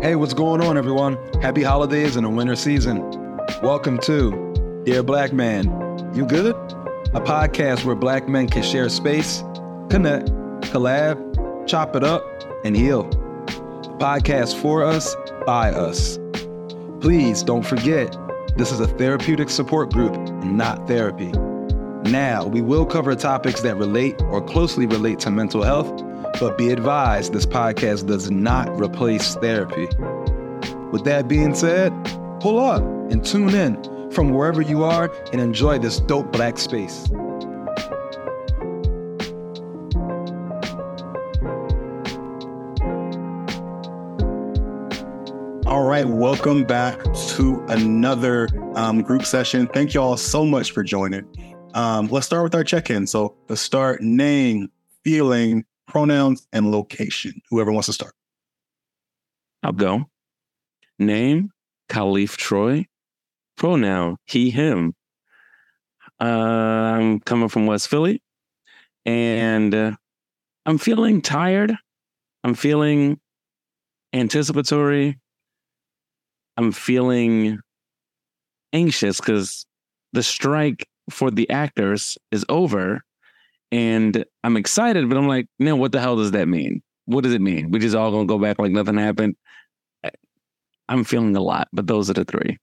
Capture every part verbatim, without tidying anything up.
Hey, what's going on, everyone? Happy holidays and a winter season. Welcome to Dear Black Man, You Good? A podcast where black men can share space, connect, collab, chop it up, and heal. A podcast for us, by us. Please don't forget, this is a therapeutic support group and not therapy. Now, we will cover topics that relate or closely relate to mental health, but be advised, this podcast does not replace therapy. With that being said, pull up and tune in from wherever you are and enjoy this dope black space. All right, welcome back to another um, group session. Thank you all so much for joining. Um, let's start with our check-in. So let's start name, feeling, pronouns, and location. Whoever wants to start. I'll go. Name, Khalif Troy. Pronoun, he, him. Uh, I'm coming from West Philly, and uh, I'm feeling tired. I'm feeling anticipatory. I'm feeling anxious because the strike for the actors is over, and I'm excited, but I'm like, no, what the hell does that mean? What does it mean? We just all gonna go back like nothing happened? I'm feeling a lot, but those are the three.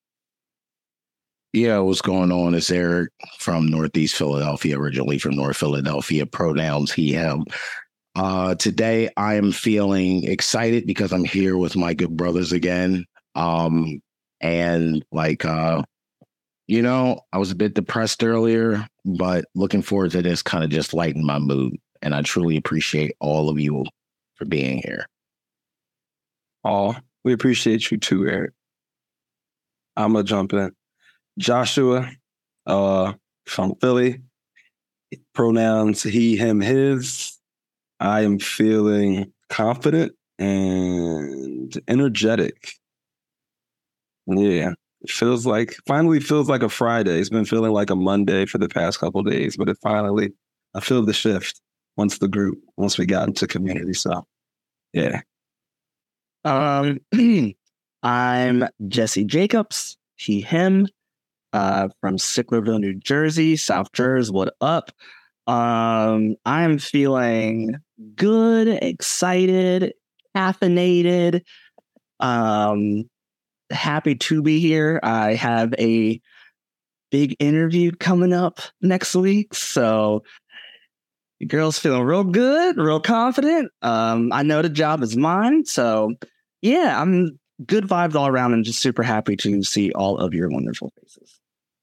Yeah, what's going on? It's Eric from Northeast Philadelphia, originally from North Philadelphia. Pronouns, he, him. Uh, today, I am feeling excited because I'm here with my good brothers again. Um, and like, uh, you know, I was a bit depressed earlier, but looking forward to this kind of just lighten my mood. And I truly appreciate all of you for being here. Oh, we appreciate you too, Eric. I'm going to jump in. Joshua, uh, from Philly. Pronouns, he, him, his. I am feeling confident and energetic. Yeah, it feels like, finally feels like a Friday. It's been feeling like a Monday for the past couple of days, but it finally, I feel the shift once the group, once we got into community. So, yeah. Um, I'm Jesse Jacobs, he, him, uh, from Sicklerville, New Jersey, South Jersey. What up? Um, I'm feeling good, excited, caffeinated, um, happy to be here. I have a big interview coming up next week, so the girl's feeling real good, real confident. Um, I know the job is mine, so yeah, I'm good vibes all around and just super happy to see all of your wonderful faces.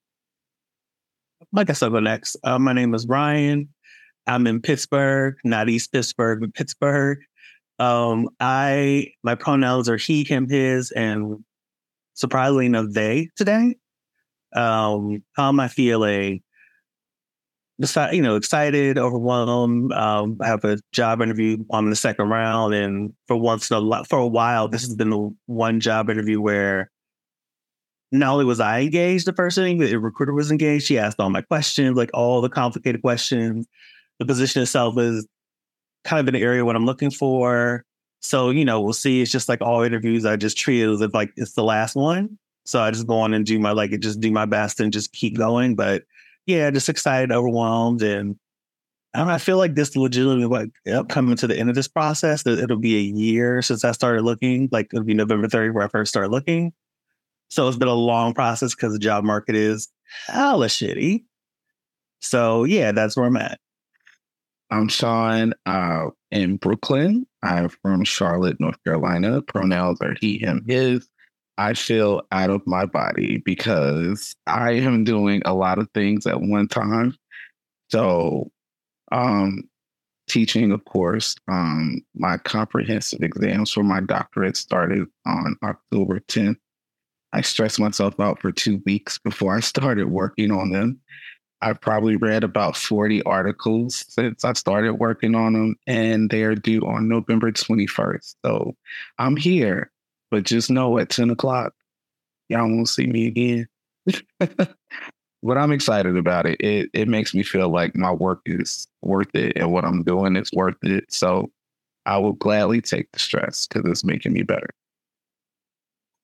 I guess I'll go next. Uh, my name is Ryan. I'm in Pittsburgh, not East Pittsburgh, but Pittsburgh. Um, I my pronouns are he, him, his, and surprisingly enough, they today. Um, how am I feeling? Just, you know, excited, overwhelmed. Um, I have a job interview. I'm in the second round, and for once in a lot, for a while, this has been the one job interview where not only was I engaged the first thing, the recruiter was engaged. She asked all my questions, like all the complicated questions. The position itself is kind of an area what I'm looking for. So, you know, we'll see. It's just like all interviews, I just treat it as if like it's the last one. So I just go on and do my, like, just do my best and just keep going. But yeah, just excited, overwhelmed. And I don't know, I feel like this legitimately, like, yep, coming to the end of this process, that it'll be a year since I started looking. Like, it'll be November thirtieth where I first started looking. So it's been a long process because the job market is hella shitty. So yeah, that's where I'm at. I'm Sean, uh, in Brooklyn. I'm from Charlotte, North Carolina. Pronouns are he, him, his. I feel out of my body because I am doing a lot of things at one time. So, um, teaching, of course, um, my comprehensive exams for my doctorate started on October tenth. I stressed myself out for two weeks before I started working on them. I've probably read about forty articles since I started working on them, and they are due on November twenty-first. So I'm here, but just know at ten o'clock, y'all won't see me again. But I'm excited about it. It it makes me feel like my work is worth it and what I'm doing is worth it. So I will gladly take the stress because it's making me better.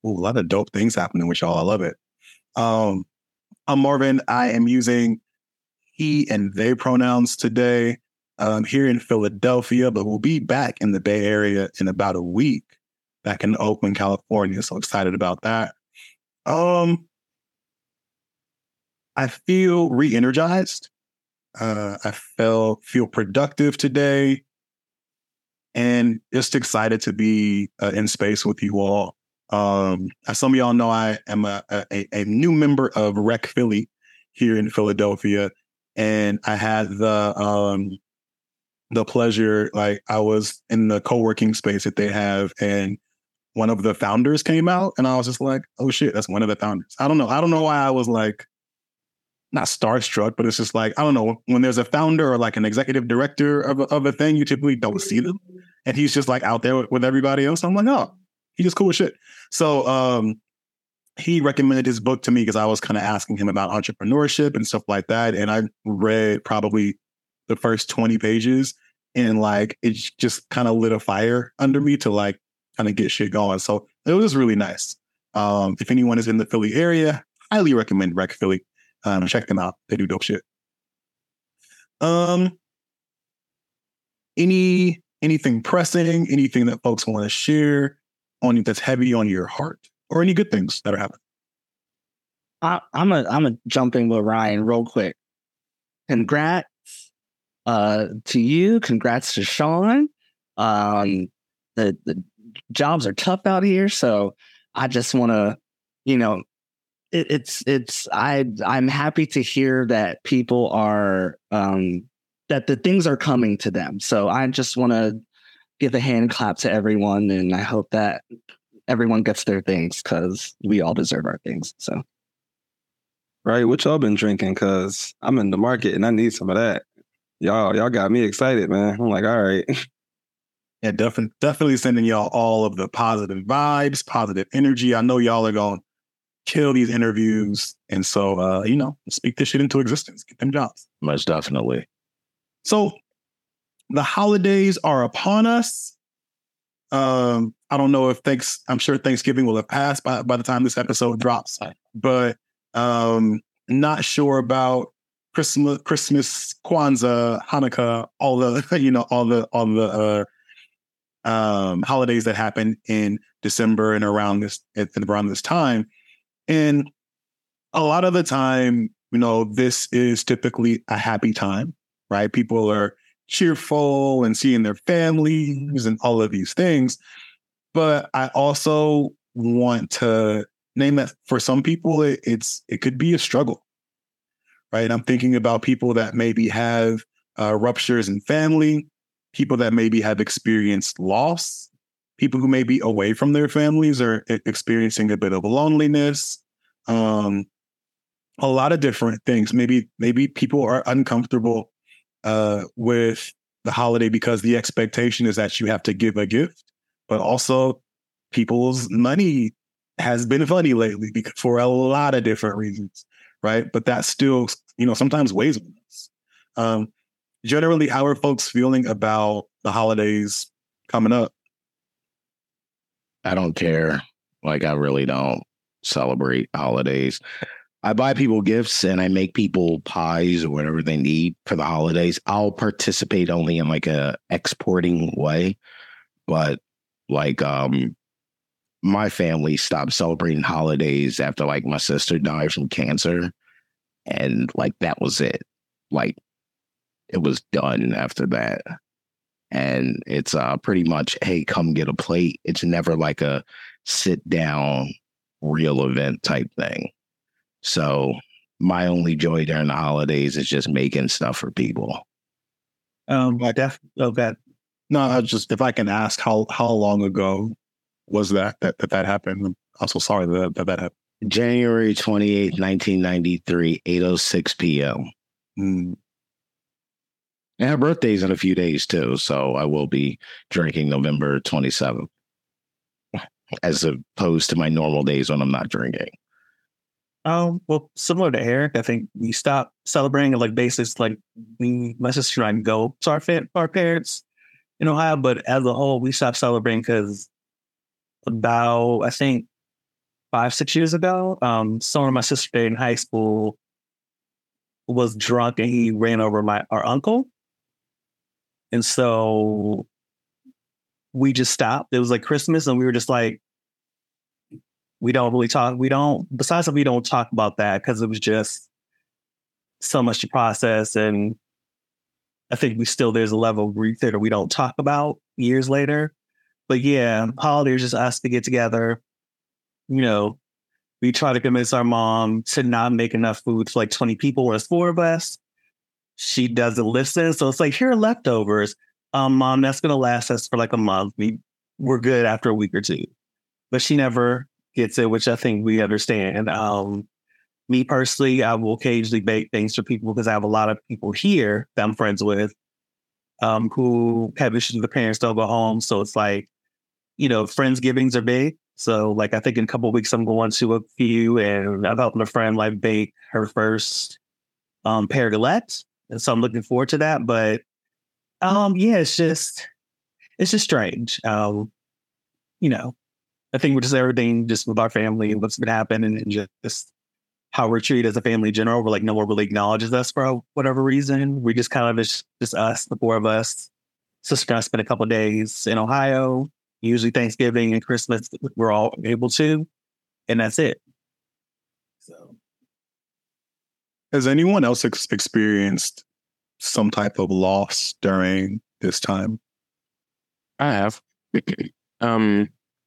Ooh, a lot of dope things happening with y'all. I love it. Um, I'm Marvin. I am using he and they pronouns today. Um, here in Philadelphia, but we'll be back in the Bay Area in about a week, back in Oakland, California. So excited about that. Um, I feel re-energized. Uh, I feel feel productive today, and just excited to be uh, in space with you all. Um, as some of y'all know, I am a, a, a new member of Rec Philly here in Philadelphia, and I had the um, the pleasure, like I was in the co-working space that they have, and one of the founders came out, and I was just like, oh shit, that's one of the founders. I don't know. I don't know why I was like, not starstruck, but it's just like, I don't know, when there's a founder or like an executive director of a, of a thing, you typically don't see them. And he's just like out there with, with everybody else. I'm like, oh, he's just cool as shit. So um, he recommended his book to me because I was kind of asking him about entrepreneurship and stuff like that. And I read probably the first twenty pages, and like it just kind of lit a fire under me to like kind of get shit going. So it was really nice. Um, if anyone is in the Philly area, highly recommend Rec Philly. Um, check them out. They do dope shit. Um, any anything pressing, anything that folks want to share on that's heavy on your heart, or any good things that are happening? I, I'm a I'm a jump in with Ryan real quick. Congrats uh, to you. Congrats to Sean. Um, the the jobs are tough out here, so I just want to, you know, it, it's it's I I'm happy to hear that people are um, that the things are coming to them. So I just want to give a hand clap to everyone, and I hope that everyone gets their things because we all deserve our things. So. Right, what y'all been drinking? Cause I'm in the market and I need some of that. Y'all, y'all got me excited, man. I'm like, all right. Yeah, definitely, definitely sending y'all all of the positive vibes, positive energy. I know y'all are gonna kill these interviews, and so uh, you know, speak this shit into existence. Get them jobs. Most definitely. So, the holidays are upon us. Um, I don't know if thanks. I'm sure Thanksgiving will have passed by by the time this episode drops, but. Um, not sure about Christmas, Christmas, Kwanzaa, Hanukkah, all the you know, all the all the uh, um, holidays that happen in December and around this and around this time. And a lot of the time, you know, this is typically a happy time, right? People are cheerful and seeing their families and all of these things. But I also want to name that for some people, it, it's it could be a struggle, right? I'm thinking about people that maybe have uh, ruptures in family, people that maybe have experienced loss, people who may be away from their families or experiencing a bit of loneliness, um, a lot of different things. Maybe maybe people are uncomfortable uh, with the holiday because the expectation is that you have to give a gift, but also people's money has been funny lately because for a lot of different reasons, right? But that still, you know, sometimes weighs on us. Um, generally, how are folks feeling about the holidays coming up? I don't care. Like, I really don't celebrate holidays. I buy people gifts and I make people pies or whatever they need for the holidays. I'll participate only in like a exporting way, but like, um, my family stopped celebrating holidays after like my sister died from cancer. And like, that was it. Like, it was done after that. And it's uh, pretty much, hey, come get a plate. It's never like a sit down real event type thing. So my only joy during the holidays is just making stuff for people. Um, I definitely love that. No, I just, if I can ask, how how long ago was that that that, that happened? I'm also sorry that that, that happened. January twenty-eighth, nineteen ninety-three, eight oh six p.m. Mm. And her birthday's in a few days too, so I will be drinking November twenty-seventh, as opposed to my normal days when I'm not drinking. Um, well, similar to Eric, I think we stopped celebrating like basis, like we, my sister and I go to our, fa- our parents in Ohio, but as a whole, we stopped celebrating because about, I think, five, six years ago. Um, someone of my sister in high school was drunk and he ran over my our uncle. And so we just stopped. It was like Christmas and we were just like, we don't really talk. We don't, besides that, we don't talk about that because it was just so much to process. And I think we still, there's a level of grief there that we don't talk about years later. But yeah, holiday is just us to get together. You know, we try to convince our mom to not make enough food for like twenty people or four of us. She doesn't listen. So it's like, here are leftovers. Um, Mom, that's going to last us for like a month. We, we're good after a week or two. But she never gets it, which I think we understand. Um, me personally, I will occasionally bake things for people because I have a lot of people here that I'm friends with um, who have issues with their parents don't go home. So it's like, you know, Friendsgivings are big. So like, I think in a couple of weeks, I'm going to a few and I'm helping a friend like bake her first um, pear galette. And so I'm looking forward to that. But um, yeah, it's just, it's just strange. Um, you know, I think we're just everything just with our family and what's been happening and just how we're treated as a family in general. We're like, no one really acknowledges us for whatever reason. We just kind of, it's just us, the four of us. Sister and I spent a couple of days in Ohio. Usually Thanksgiving and Christmas, we're all able to, and that's it. So, has anyone else ex- experienced some type of loss during this time? I have. um,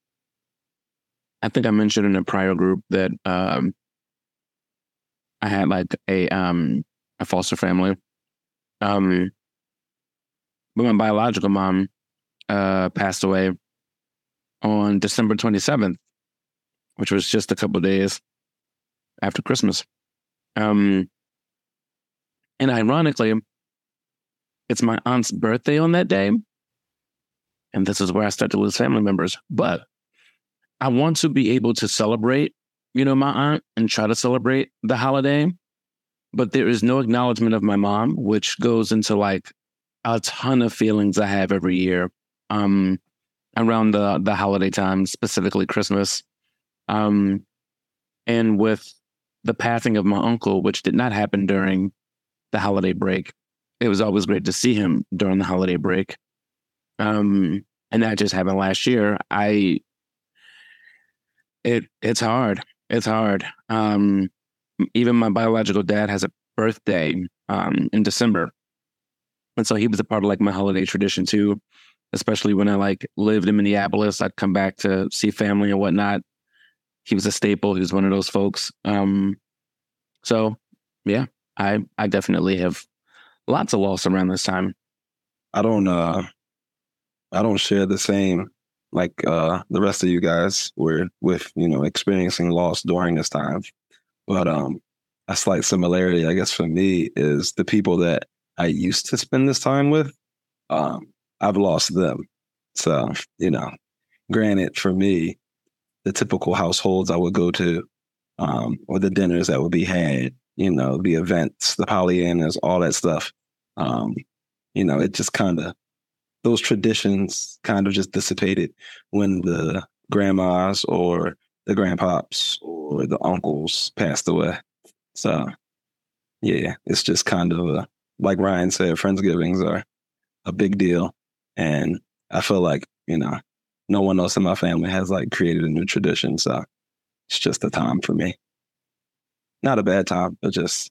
I think I mentioned in a prior group that um, I had like a um, a foster family. Um, but my biological mom uh, passed away on December twenty-seventh, which was just a couple of days after Christmas. Um, and ironically, it's my aunt's birthday on that day. And this is where I start to lose family members. But I want to be able to celebrate, you know, my aunt and try to celebrate the holiday. But there is no acknowledgement of my mom, which goes into like a ton of feelings I have every year. Um, around the, the holiday time, specifically Christmas. Um, and with the passing of my uncle, which did not happen during the holiday break, it was always great to see him during the holiday break. Um, and that just happened last year. I, it, it's hard. It's hard. Um, even my biological dad has a birthday um, in December. And so he was a part of like my holiday tradition too. Especially when I like lived in Minneapolis, I'd come back to see family and whatnot. He was a staple. He was one of those folks. Um, so yeah, I I definitely have lots of loss around this time. I don't uh I don't share the same like uh the rest of you guys were with, you know, experiencing loss during this time. But um a slight similarity, I guess, for me is the people that I used to spend this time with. Um, I've lost them. So, you know, granted, for me, the typical households I would go to, um, or the dinners that would be had, you know, the events, the Pollyannas, all that stuff, um, you know, it just kind of, those traditions kind of just dissipated when the grandmas or the grandpops or the uncles passed away. So, yeah, it's just kind of, a, like Ryan said, Friendsgivings are a big deal. And I feel like, you know, no one else in my family has like created a new tradition. So it's just a time for me. Not a bad time, but just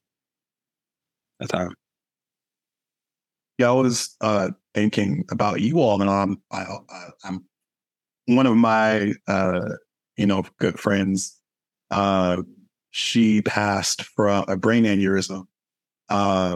a time. Yeah, I was uh, thinking about you all, and um, I, I, I'm one of my, uh, you know, good friends. Uh, she passed from a brain aneurysm uh,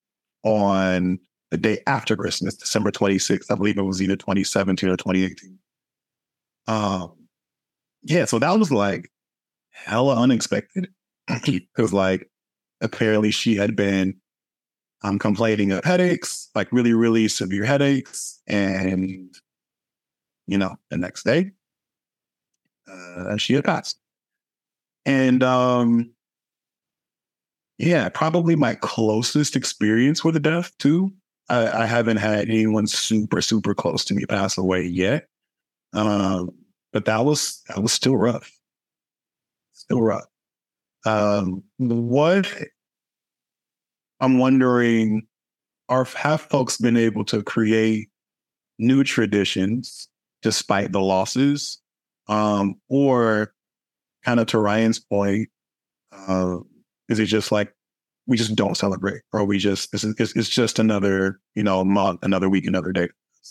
on the day after Christmas, December twenty-sixth. I believe it was either twenty seventeen or twenty eighteen. Um, yeah, so that was like hella unexpected. It was like, apparently she had been um, complaining of headaches, like really, really severe headaches. And, you know, the next day, uh, she had passed. And, um, yeah, probably my closest experience with a death, too. I, I haven't had anyone super, super close to me pass away yet. Um, but that was that was still rough. still rough. Um, what I'm wondering, are have folks been able to create new traditions despite the losses, um, or kind of to Ryan's point, uh, is it just like we just don't celebrate, or we just it's, it's, it's just another you know month, another week, another day?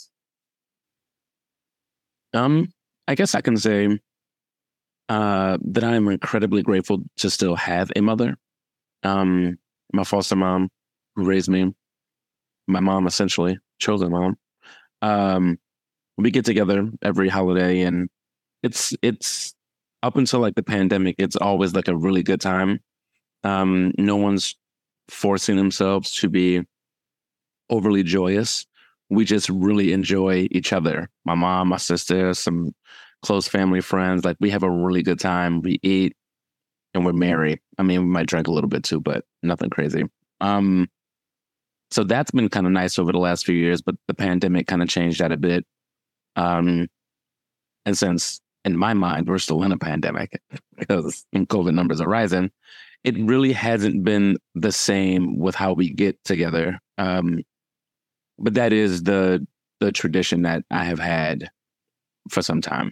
Um, I guess I can say uh, that I am incredibly grateful to still have a mother. Um, my foster mom who raised me, my mom essentially, chosen mom. Um, we get together every holiday, and it's it's up until like the pandemic, it's always like a really good time. Um, no one's forcing themselves to be overly joyous. We just really enjoy each other. My mom, my sister, some close family friends. Like, we have a really good time. We eat, and we're merry. I mean, we might drink a little bit too, but nothing crazy. Um, so that's been kind of nice over the last few years, but the pandemic kind of changed that a bit. Um, and since, in my mind, we're still in a pandemic because COVID numbers are rising, it really hasn't been the same with how we get together. Um, but that is the the tradition that I have had for some time.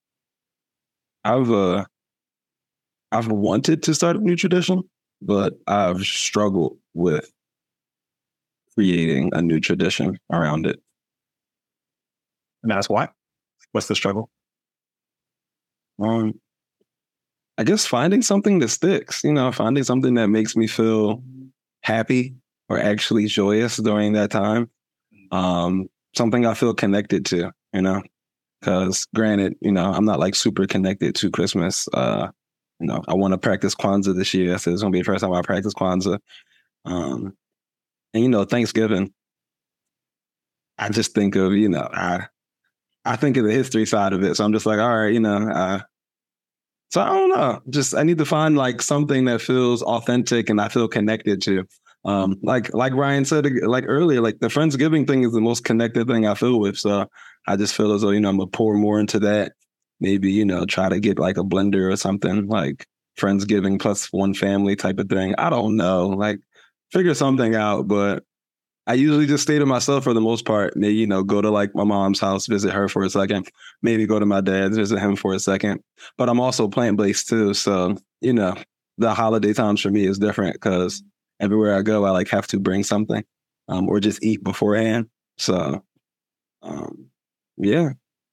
I've uh, I've wanted to start a new tradition, but I've struggled with creating a new tradition around it. And that's why. What's the struggle? Um, I guess finding something that sticks, you know, finding something that makes me feel happy or actually joyous during that time. Um, something I feel connected to, you know, because granted, you know, I'm not like super connected to Christmas. Uh, you know, I want to practice Kwanzaa this year. So it's going to be the first time I practice Kwanzaa. Um, and, you know, Thanksgiving, I just think of, you know, I, I think of the history side of it. So I'm just like, all right, you know, uh, so I don't know. Just I need to find like something that feels authentic and I feel connected to. Um, like like Ryan said like earlier, like the Friendsgiving thing is the most connected thing I feel with. So I just feel as though, you know, I'm gonna pour more into that. Maybe, you know, try to get like a blender or something, like Friendsgiving plus one family type of thing. I don't know. Like figure something out, but I usually just stay to myself for the most part. Maybe, you know, go to like my mom's house, visit her for a second. Maybe go to my dad's, visit him for a second. But I'm also plant-based too. So, you know, the holiday times for me is different because everywhere I go, I like have to bring something um, or just eat beforehand. So, um, yeah.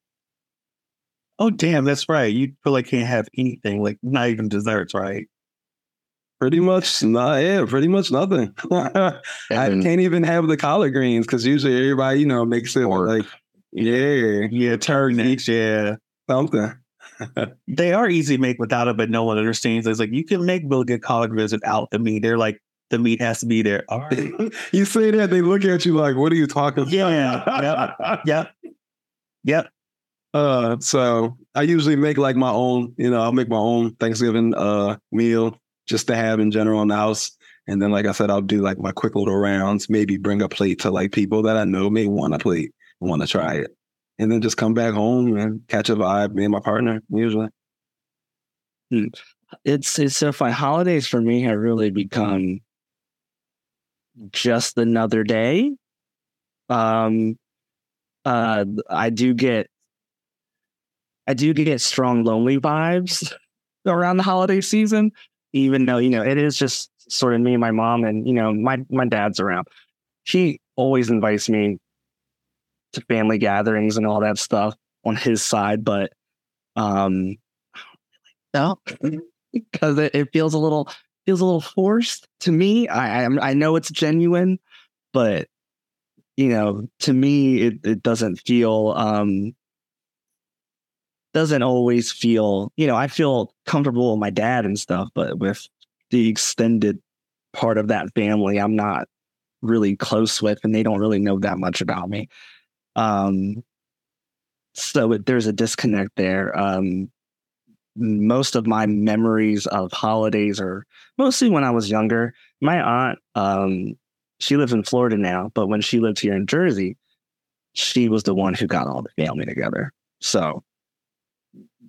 Oh, damn, that's right. You feel like can't have anything, like not even desserts, right? Pretty much, not, yeah, pretty much nothing. I can't even have the collard greens because usually everybody, you know, makes it Pork. like, yeah, Yeah, turnips, yeah. something. They are easy to make without it, but no one understands. It's like you can make really good collard greens without the meat. They're like, the meat has to be there. All right. You say that, they look at you like, what are you talking about? Yeah, yep, yep, yep. Uh, so I usually make like my own, you know, I'll make my own Thanksgiving uh meal just to have in general in the house. And then, like I said, I'll do like my quick little rounds, maybe bring a plate to like people that I know may want a plate, want to try it. And then just come back home and catch a vibe, me and my partner, usually. It's, it's so fun. Holidays for me have really become just another day. Um, uh, I do get, I do get strong lonely vibes around the holiday season, even though, you know, it is just sort of me and my mom and, you know, my, my dad's around. She always invites me to family gatherings and all that stuff on his side, but um, no, because it, it feels a little feels a little forced to me. I I, I know it's genuine, but you know, to me, it, it doesn't feel um doesn't always feel. You know, I feel comfortable with my dad and stuff, but with the extended part of that family, I'm not really close with, and they don't really know that much about me. Um, so it, there's a disconnect there. Um, most of my memories of holidays are mostly when I was younger. My aunt, um, she lives in Florida now, but when she lived here in Jersey, she was the one who got all the family together. So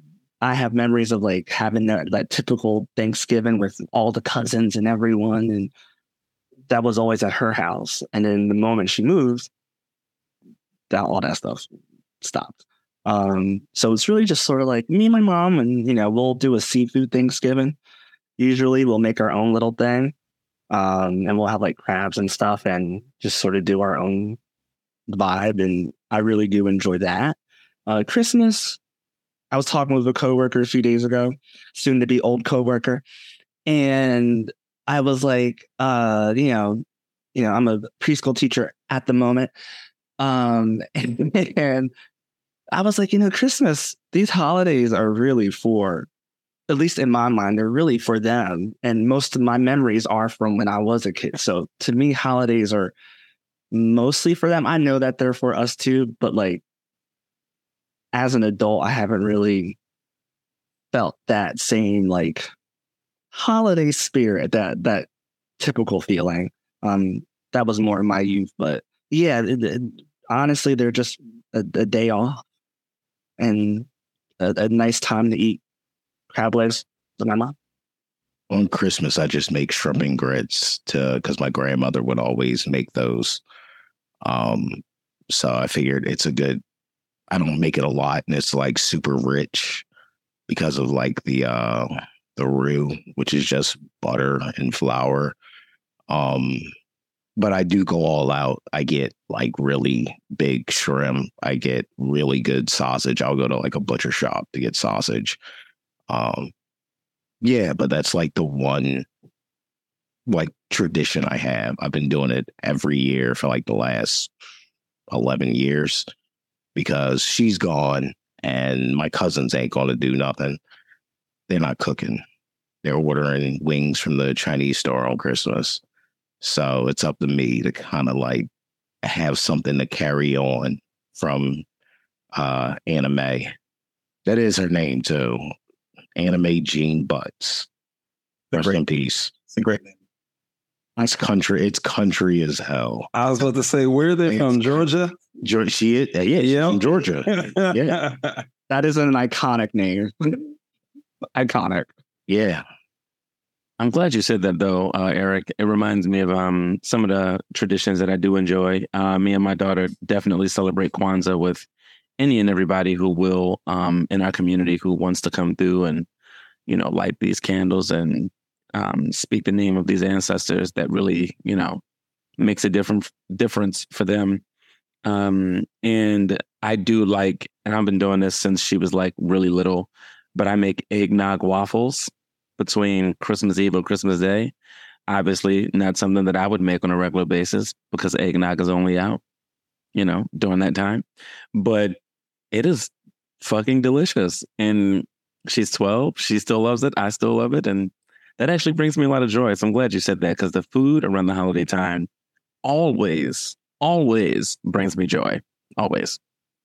I have memories of like having that, that typical Thanksgiving with all the cousins and everyone. And that was always at her house. And then the moment she moved, that all that stuff stopped. Um, so it's really just sort of like me and my mom, and, you know, we'll do a seafood Thanksgiving. Usually we'll make our own little thing. Um, and we'll have like crabs and stuff and just sort of do our own vibe. And I really do enjoy that. Uh, Christmas, I was talking with a coworker a few days ago, soon to be old coworker, and I was like, uh, you know, you know, I'm a preschool teacher at the moment, um, and, and I was like, you know, Christmas, these holidays are really for, at least in my mind, they're really for them, and most of my memories are from when I was a kid. So to me, holidays are mostly for them. I know that they're for us too, but like, as an adult, I haven't really felt that same like holiday spirit, that that typical feeling. Um, that was more in my youth, but yeah, it, it, honestly, they're just a, a day off and a, a nice time to eat crab legs with my mom. On Christmas, I just make shrimp and grits to because my grandmother would always make those. Um, so I figured it's a good. I don't make it a lot, and it's like super rich because of like the uh, the roux, which is just butter and flour. Um, but I do go all out. I get like really big shrimp. I get really good sausage. I'll go to like a butcher shop to get sausage. Um, yeah, but that's like the one like tradition I have. I've been doing it every year for like the last eleven years. Because she's gone and my cousins ain't going to do nothing. They're not cooking. They're ordering wings from the Chinese store on Christmas. So it's up to me to kind of like have something to carry on from uh, Anime. That is her name too. Anime Jean Butts. Rest in peace. It's a great name. It's country. It's country as hell. I was about to say, where are they from? Georgia? Georgia, she is, yeah, she's Yeah. from Georgia. Yeah, That is an iconic name. Iconic. yeah. I'm glad you said that, though, uh, Eric. It reminds me of um, some of the traditions that I do enjoy. Uh, me and my daughter definitely celebrate Kwanzaa with any and everybody who will um, in our community who wants to come through and, you know, light these candles and um, speak the name of these ancestors that really, you know, makes a different difference for them. Um, and I do like, and I've been doing this since she was like really little, but I make eggnog waffles between Christmas Eve and Christmas Day. Obviously not something that I would make on a regular basis because eggnog is only out, you know, during that time. But it is fucking delicious. And she's twelve. She still loves it. I still love it. And that actually brings me a lot of joy. So I'm glad you said that because the food around the holiday time always, always brings me joy. Always.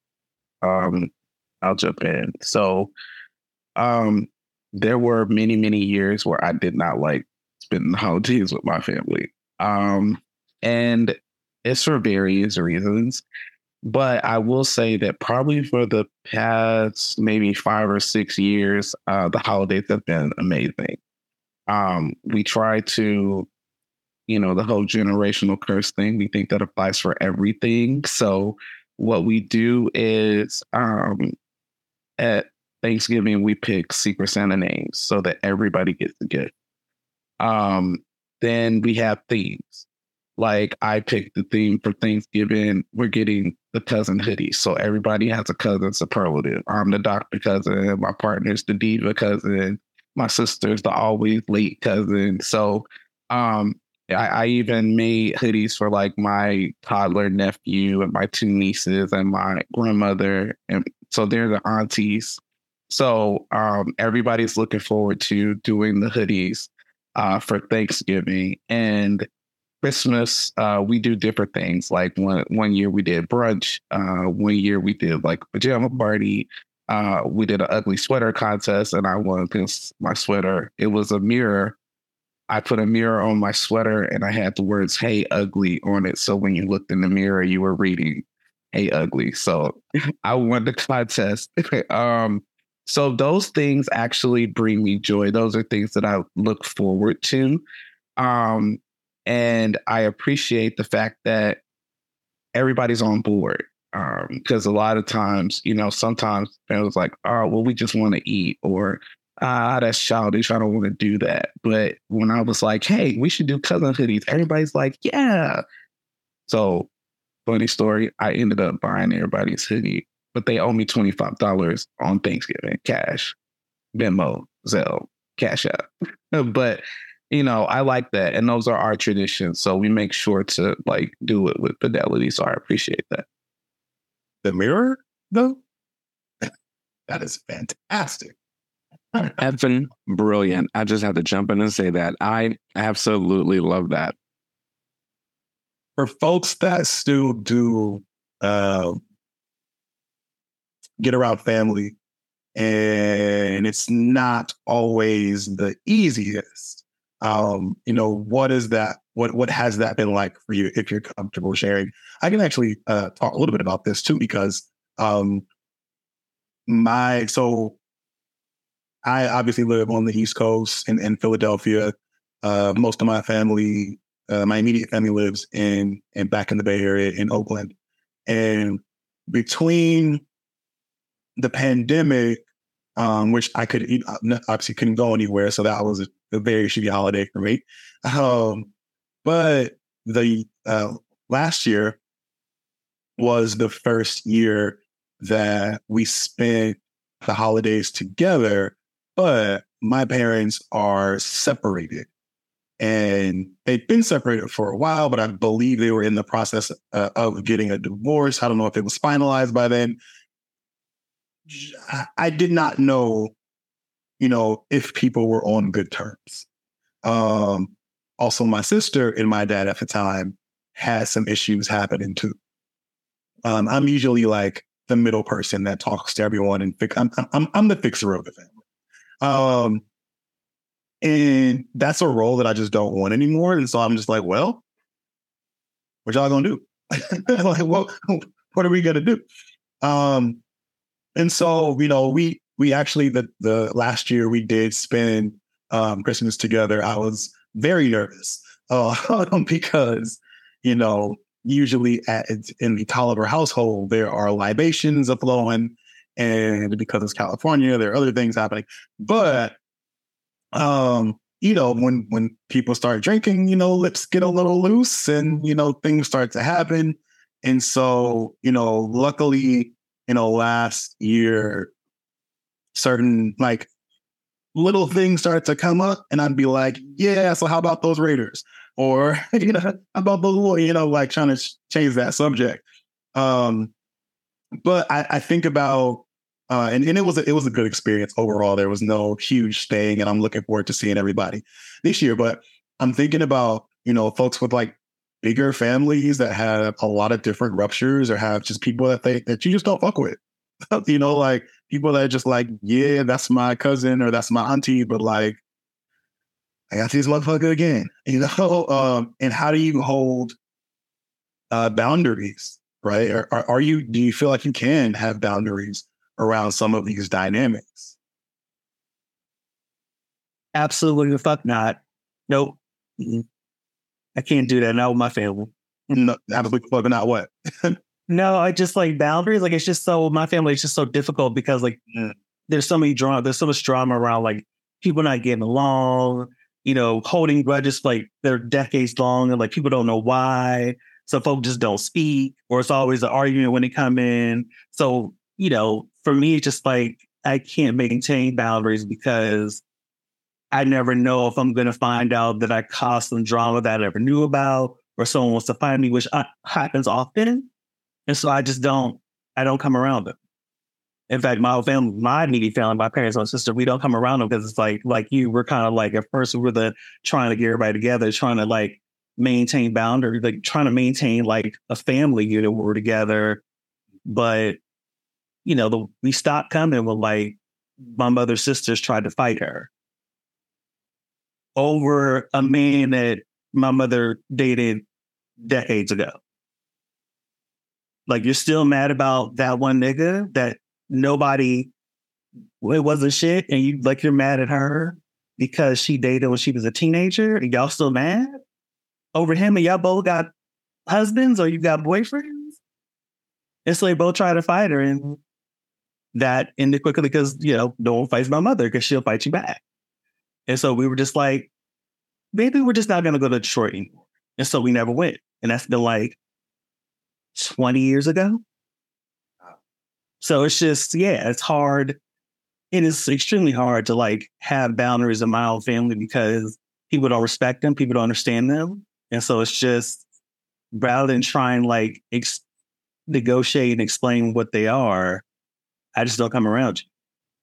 Um, I'll jump in. So, um, there were many, many years where I did not like spending the holidays with my family. Um, and it's for various reasons. But I will say that probably for the past maybe five or six years, uh, the holidays have been amazing. Um, we try to, you know, the whole generational curse thing, we think that applies for everything. So what we do is um, at Thanksgiving, we pick Secret Santa names so that everybody gets a gift. Um, then we have themes. Like I picked the theme for Thanksgiving. We're getting the cousin hoodie. So everybody has a cousin superlative. I'm the doctor cousin. My partner's the diva cousin. My sister's the always late cousin. So um, I, I even made hoodies for like my toddler nephew and my two nieces and my grandmother. And so they're the aunties. So um, everybody's looking forward to doing the hoodies uh, for Thanksgiving. And Christmas, uh, we do different things. Like one one year we did brunch. Uh, one year we did like pajama party. Uh, we did an ugly sweater contest, and I won because my sweater, it was a mirror. I put a mirror on my sweater, and I had the words "Hey Ugly" on it. So when you looked in the mirror, you were reading "Hey Ugly." So I won the contest. um, So those things actually bring me joy. Those are things that I look forward to. Um, and I appreciate the fact that everybody's on board. Because um, a lot of times, you know, sometimes it was like, oh, well, we just want to eat, or ah, that's childish, I don't want to do that. But when I was like, hey, we should do cousin hoodies, everybody's like, yeah. So funny story, I ended up buying everybody's hoodie, but they owe me twenty-five dollars on Thanksgiving, cash, Venmo, Zelle, Cash App. But, you know, I like that. And those are our traditions. So we make sure to like do it with fidelity. So I appreciate that. The mirror, though? That is fantastic. Effing brilliant. I just have to jump in and say that. I absolutely love that. For folks that still do uh, get around family, and it's not always the easiest, um, you know, what is that? What what has that been like for you, if you're comfortable sharing? I can actually uh, talk a little bit about this too, because um, my so I obviously live on the East Coast in, in Philadelphia. Uh, most of my family, uh, my immediate family, lives in and back in the Bay Area in Oakland. And between the pandemic, um, which I could obviously couldn't go anywhere, so that was a, a very shitty holiday for me. Um, But the uh, last year was the first year that we spent the holidays together, but my parents are separated. And they've been separated for a while, but I believe they were in the process uh, of getting a divorce. I don't know if it was finalized by then. I, I did not know, you know, if people were on good terms. Um, Also, my sister and my dad at the time had some issues happening too. Um, I'm usually like the middle person that talks to everyone and fix. I'm I'm I'm the fixer of the family, um, and that's a role that I just don't want anymore. And so I'm just like, well, what y'all gonna do? Like, what what are we gonna do? Um, and so you know, we we actually the the last year we did spend um, Christmas together. I was very nervous uh, because, you know, usually at, in the Tolliver household, there are libations flowing, and because it's California, there are other things happening. But, um, you know, when when people start drinking, you know, lips get a little loose and, you know, things start to happen. And so, you know, luckily, you know, last year, certain like little things start to come up, and I'd be like, yeah, so how about those Raiders? Or, you know, how about those, you know, like trying to change that subject. Um, but I, I think about, uh, and, and it was a, it was a good experience overall. There was no huge thing, and I'm looking forward to seeing everybody this year. But I'm thinking about, you know, folks with like bigger families that have a lot of different ruptures, or have just people that they that you just don't fuck with. You know, like people that are just like, yeah, that's my cousin or that's my auntie, but like, I got to see this motherfucker again, you know? Um, and how do you hold uh, boundaries, right? Are, are, are you, do you feel like you can have boundaries around some of these dynamics? Absolutely the fuck not. Nope. Mm-hmm. I can't do that. Not with my family. No, absolutely fucking not what? No, I just like boundaries. Like, it's just so, my family is just so difficult because like mm. there's so many drama, there's so much drama around like people not getting along, you know, holding grudges like they're decades long, and like people don't know why. So folks just don't speak, or it's always an argument when they come in. So, you know, for me, it's just like, I can't maintain boundaries because I never know if I'm going to find out that I caused some drama that I never knew about, or someone wants to find me, which happens often. And so I just don't, I don't come around them. In fact, my whole family, my immediate family, my parents, my sister, we don't come around them because it's like, like you, we're kind of like, at first we were the trying to get everybody together, trying to like maintain boundaries, like trying to maintain like a family unit when we're together. But, you know, the, we stopped coming when like my mother's sisters tried to fight her over a man that my mother dated decades ago. Like, you're still mad about that one nigga that nobody it wasn't shit, and you like you're mad at her because she dated when she was a teenager, and y'all still mad over him, and y'all both got husbands or you got boyfriends, and so they both try to fight her, and that ended quickly because you know no one fights my mother because she'll fight you back, and so we were just like, maybe we're just not gonna go to Detroit anymore, and so we never went, and that's been like twenty years ago. So it's just, yeah, it's hard. It is extremely hard to like have boundaries in my own family because people don't respect them. People don't understand them. And so it's just rather than trying like ex- negotiate and explain what they are, I just don't come around you.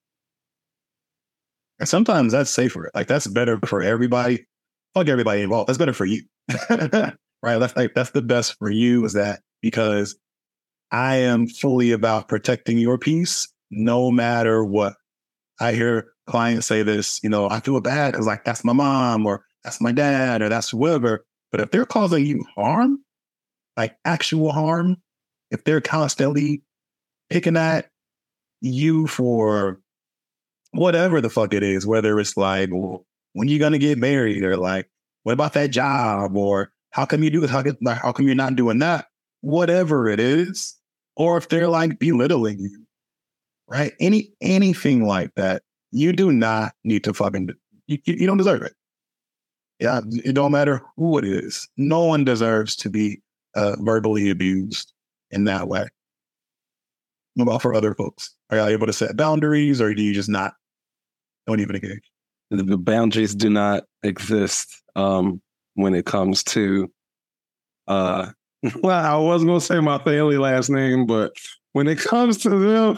And sometimes that's safer. Like that's better for everybody. Fuck everybody involved. That's better for you. Right. That's like, that's the best for you is that because I am fully about protecting your peace, no matter what. I hear clients say this, you know, I feel bad because like, that's my mom or that's my dad or that's whoever. But if they're causing you harm, like actual harm, if they're constantly picking at you for whatever the fuck it is, whether it's like, well, when you going to get married or like, what about that job? Or how come you do this? How, how come you're not doing that? Whatever it is, or if they're like belittling you, right? Any anything like that, you do not need to fucking, you, you don't deserve it. Yeah, it don't matter who it is. No one deserves to be uh, verbally abused in that way. What about for other folks? Are you able to set boundaries or do you just not, don't even engage? The boundaries do not exist um, when it comes to uh, well, I wasn't going to say my family last name, but when it comes to them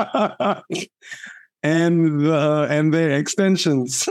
and the, and their extensions,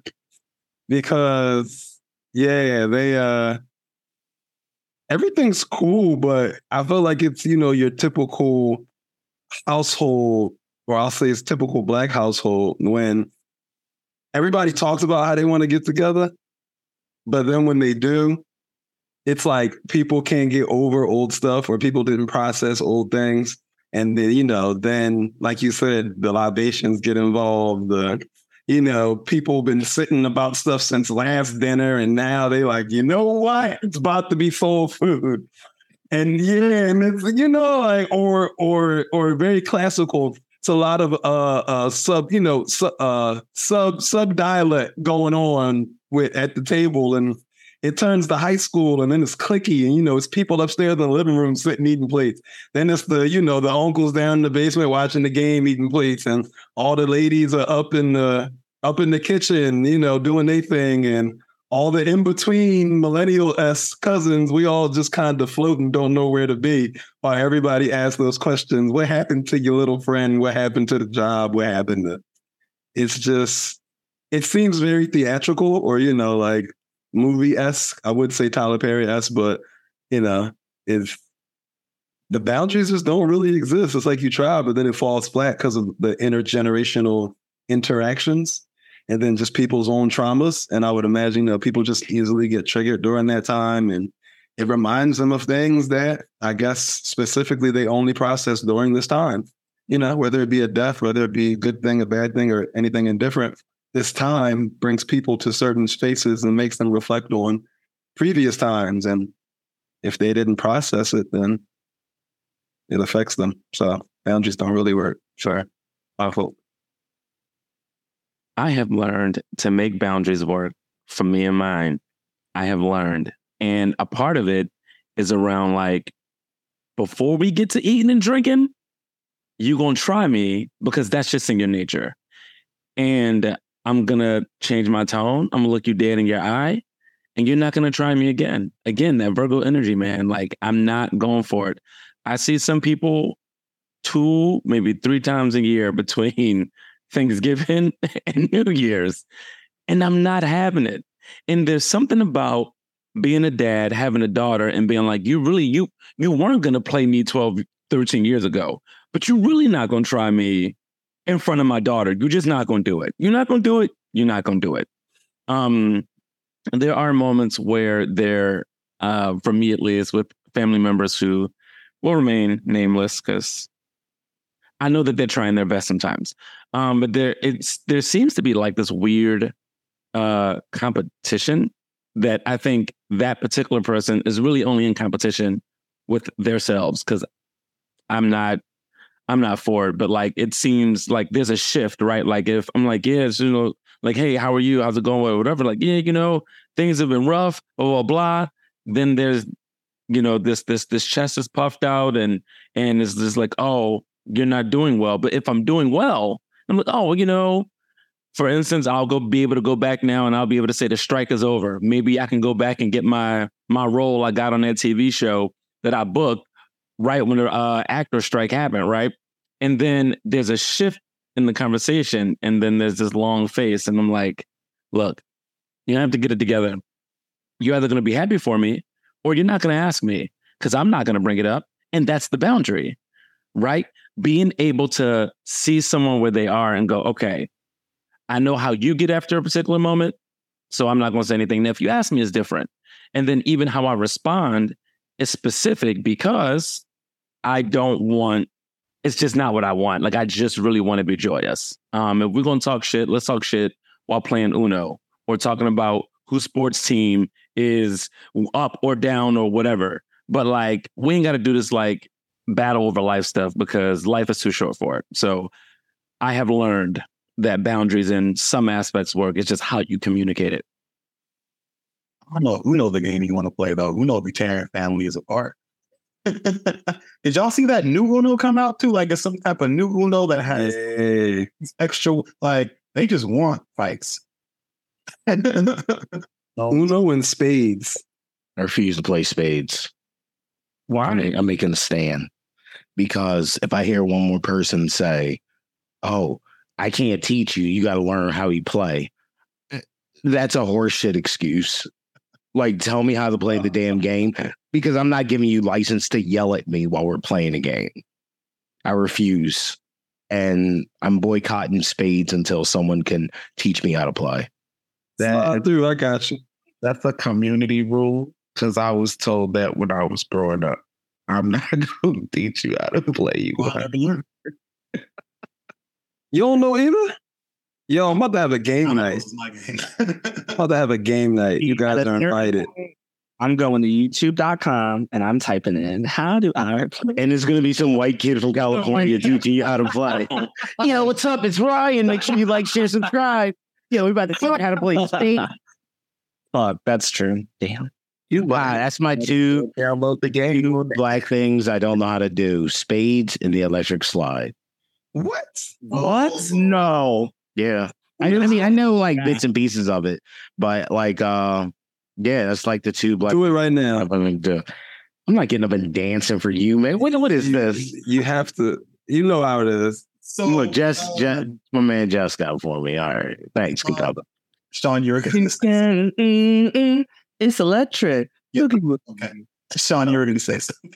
because yeah, they uh, everything's cool, but I feel like it's you know your typical household, or I'll say it's typical Black household when everybody talks about how they want to get together, but then when they do, it's like people can't get over old stuff or people didn't process old things. And then, you know, then, like you said, the libations get involved. The, you know, people been sitting about stuff since last dinner. And now they like, you know what? It's about to be soul food. And yeah, and it's, you know, like, or, or, or very classical. It's a lot of uh, uh, sub, you know, su- uh, sub, sub dialect going on with at the table. And it turns to high school and then it's clicky and, you know, it's people upstairs in the living room sitting eating plates. Then it's the, you know, the uncles down in the basement watching the game, eating plates, and all the ladies are up in the, up in the kitchen, you know, doing their thing. And all the in-between millennial-esque cousins, we all just kind of float and don't know where to be while everybody asks those questions. What happened to your little friend? What happened to the job? What happened to, it's just, it seems very theatrical or, you know, like, movie-esque. I would say Tyler Perry-esque, but you know, if the boundaries just don't really exist. It's like you try, but then it falls flat because of the intergenerational interactions and then just people's own traumas. And I would imagine, you know, people just easily get triggered during that time. And it reminds them of things that I guess specifically they only process during this time, you know, whether it be a death, whether it be a good thing, a bad thing, or anything indifferent. This time brings people to certain spaces and makes them reflect on previous times. And if they didn't process it, then it affects them. So boundaries don't really work. Sure. Awful. I have learned to make boundaries work for me and mine. I have learned. And a part of it is around like, before we get to eating and drinking, you're going to try me because that's just in your nature. And I'm going to change my tone. I'm going to look you dead in your eye and you're not going to try me again. Again, that Virgo energy, man. Like, I'm not going for it. I see some people two, maybe three times a year between Thanksgiving and New Year's, and I'm not having it. And there's something about being a dad, having a daughter and being like, you really, you, you weren't going to play me twelve, thirteen years ago, but you're really not going to try me in front of my daughter. You're just not going to do it. You're not going to do it. You're not going to do it. Um, there are moments where there, uh, for me at least, with family members who will remain nameless, because I know that they're trying their best sometimes. Um, but there it's there seems to be like this weird uh competition that I think that particular person is really only in competition with themselves, because I'm not I'm not for it, but like it seems like there's a shift, right? Like if I'm like, yeah, you know, like, hey, how are you? How's it going? Whatever. Like, yeah, you know, things have been rough, blah, blah, blah. Then there's, you know, this this this chest is puffed out and and it's just like, oh, you're not doing well. But if I'm doing well, I'm like, oh, you know, for instance, I'll go be able to go back now and I'll be able to say the strike is over. Maybe I can go back and get my my role I got on that T V show that I booked right when the uh, actor strike happened, right? And then there's a shift in the conversation, and then there's this long face, and I'm like, look, you have to get it together. You're either going to be happy for me, or you're not going to ask me, because I'm not going to bring it up, and that's the boundary, right? Being able to see someone where they are and go, okay, I know how you get after a particular moment, so I'm not going to say anything. Now, if you ask me, it's different. And then even how I respond is specific, because I don't want, it's just not what I want. Like, I just really want to be joyous. Um, if we're going to talk shit, let's talk shit while playing Uno or talking about whose sports team is up or down or whatever. But like, we ain't got to do this like battle over life stuff, because life is too short for it. So I have learned that boundaries in some aspects work. It's just how you communicate it. I know Uno the game you want to play though. Uno be tearing families apart. Did y'all see that new Uno come out too? Like it's some type of new Uno that has hey. extra, like they just want fights. Uno and spades. I refuse to play spades. Why? I'm, I'm making a stand, because if I hear one more person say, oh, I can't teach you, you got to learn how you play, that's a horseshit excuse. Like, tell me how to play the damn game, because I'm not giving you license to yell at me while we're playing a game. I refuse. And I'm boycotting spades until someone can teach me how to play. That, dude, I got you. That's a community rule, because I was told that when I was growing up. I'm not going to teach you how to play. You Well, have you learned? You don't know either? Yo, I'm about to have a game night. I'm about to have a game night. You guys are invited. I'm going to YouTube dot com and I'm typing in, how do I play? And it's going to be some white kid from California teaching you how to play. Yo, what's up? It's Ryan. Make sure you like, share, subscribe. Yeah, we're about to teach you how to play spades. Fuck, that's true. Damn. You wow, that's my two Download the game. two black things I don't know how to do: spades and the electric slide. What? What? No. Yeah, I, I mean, I know like bits and pieces of it, but like, uh, yeah, that's like the two black. Do it right now. I'm gonna do. I'm not getting up and dancing for you, man. What what is you, this? You have to. You know how it is. So Look, Jess, uh, Jess, my man, Jess got it for me. All right, thanks. Good job. Sean, you're going to say Mm, mm, mm. It's electric. Yeah. Okay. Sean, you were going to say something.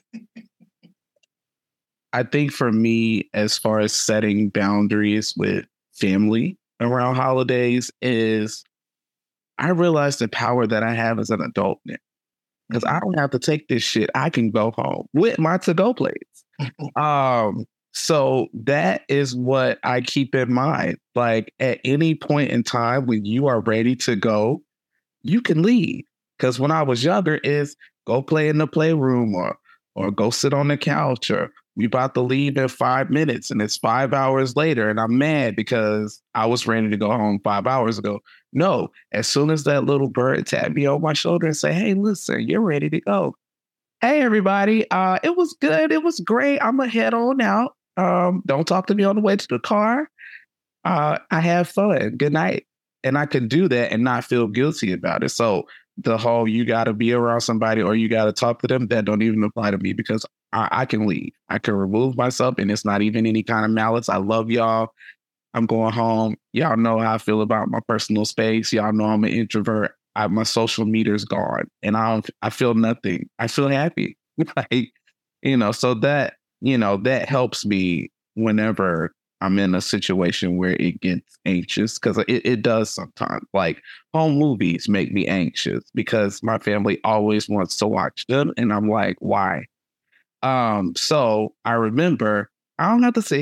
I think for me, as far as setting boundaries with family around holidays, is I realize the power that I have as an adult now. Because I don't have to take this shit. I can go home with my to-go plates. um, so that is what I keep in mind. Like at any point in time when you are ready to go, you can leave. Because when I was younger, is go play in the playroom or or go sit on the couch, or we about to leave in five minutes and it's five hours later and I'm mad because I was ready to go home five hours ago. No, as soon as that little bird tapped me on my shoulder and say, hey, listen, you're ready to go. Hey, everybody. Uh, it was good. It was great. I'm going to head on out. Um, don't talk to me on the way to the car. Uh, I have fun. Good night. And I could do that and not feel guilty about it. So the whole you got to be around somebody or you got to talk to them, that don't even apply to me, because I, I can leave. I can remove myself and it's not even any kind of malice. I love y'all. I'm going home. Y'all know how I feel about my personal space. Y'all know I'm an introvert. I, my social meter's gone and I don't, I feel nothing. I feel happy. Like, you know, so that, you know, that helps me whenever I'm in a situation where it gets anxious, because it, it does sometimes. Like home movies make me anxious because my family always wants to watch them. And I'm like, why? Um, so I remember I don't have to sit here.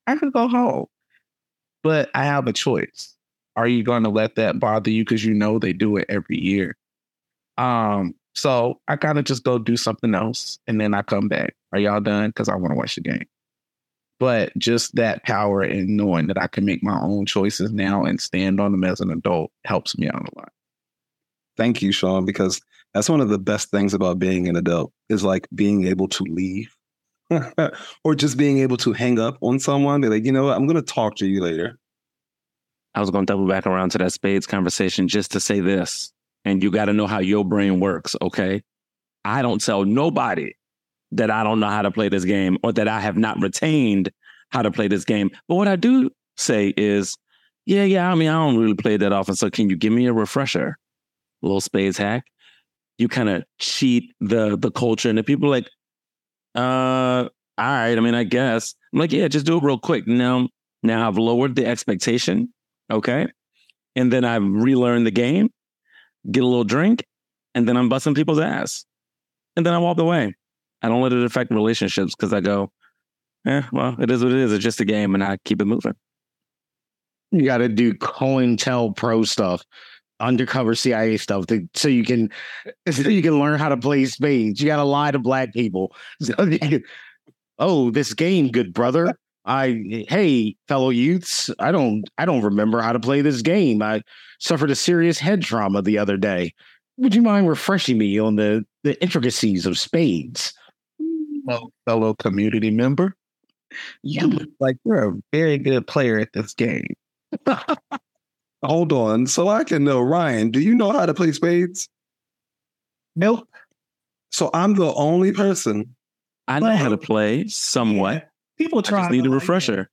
I could go home. But I have a choice. Are you going to let that bother you because you know they do it every year? Um, so I gotta just go do something else, and then I come back. Are y'all done? Because I want to watch the game. But just that power in knowing that I can make my own choices now and stand on them as an adult helps me out a lot. Thank you, Sean, because that's one of the best things about being an adult is like being able to leave or just being able to hang up on someone. Be like, you know what? I'm going to talk to you later. I was going to double back around to that spades conversation just to say this. And you got to know how your brain works, okay? I don't tell nobody that I don't know how to play this game or that I have not retained how to play this game. But what I do say is, yeah, yeah, I mean, I don't really play that often. So can you give me a refresher? A little spades hack. You kind of cheat the the culture. And the people are like, uh, all right, I mean, I guess. I'm like, yeah, just do it real quick. Now, now I've lowered the expectation, okay? And then I've relearned the game, get a little drink, and then I'm busting people's ass. And then I walk away. I don't let it affect relationships because I go, eh, well, it is what it is. It's just a game, and I keep it moving. You got to do COINTELPRO stuff, undercover C I A stuff, to, so you can so you can learn how to play spades. You got to lie to black people. So you can, oh, this game, good brother. I hey, fellow youths, I don't I don't remember how to play this game. I suffered a serious head trauma the other day. Would you mind refreshing me on the, the intricacies of spades? Well, fellow community member, you look like you're a very good player at this game. Hold on. So I can know, Ryan, do you know how to play spades? Nope. So I'm the only person. I know how to play somewhat. Yeah. People I try. just need a to- refresher.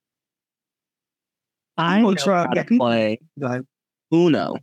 I People know try how to people- play Go ahead. Uno.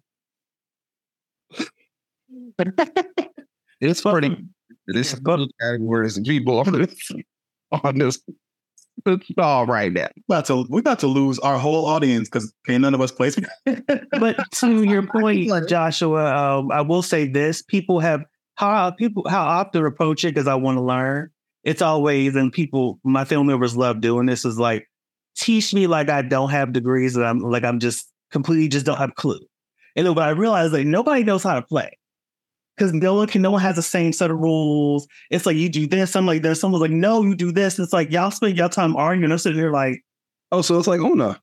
It's pretty. This is good categories of people on this on this. It's all right now. We're about to, we're about to lose our whole audience because can't none of us play. But to your point, Joshua, um, I will say this: people have how people how I often approach it because I want to learn. It's always, and people, my family members love doing this. Is like, teach me like I don't have degrees, and I'm like I'm just completely just don't have a clue. And then, but I realized like nobody knows how to play because no one can, no one has the same set of rules. It's like you do this. I'm like, there's someone's like, no, you do this. It's like y'all spend y'all time arguing. I'm sitting there like, Oh, so it's like Una.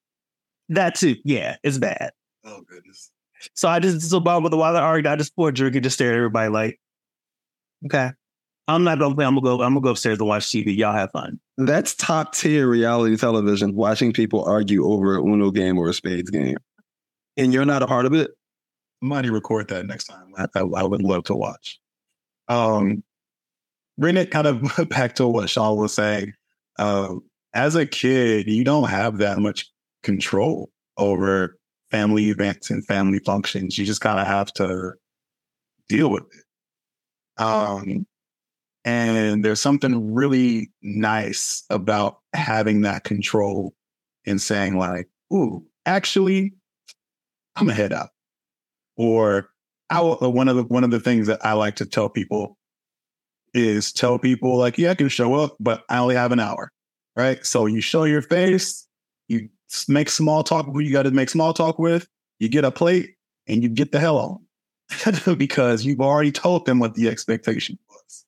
that too. Yeah, it's bad. Oh goodness. So I just, so about with the while they argued, I just poured a drink and just stared at everybody like, okay, I'm not gonna play. I'm gonna go. I'm gonna go upstairs and watch T V. Y'all have fun. That's top tier reality television, watching people argue over a Uno game or a spades game. And you're not a part of it? Mighty record that next time. I, I, I would love to watch. Um, bring it kind of back to what Sean was saying. Uh, as a kid, you don't have that much control over family events and family functions. You just kind of have to deal with it. Um, and there's something really nice about having that control and saying like, ooh, actually, I'm gonna head out. Or I will, one of the one of the things that I like to tell people is tell people like, yeah, I can show up, but I only have an hour, right? So you show your face, you make small talk with who you got to make small talk with, you get a plate, and you get the hell on because you've already told them what the expectation was.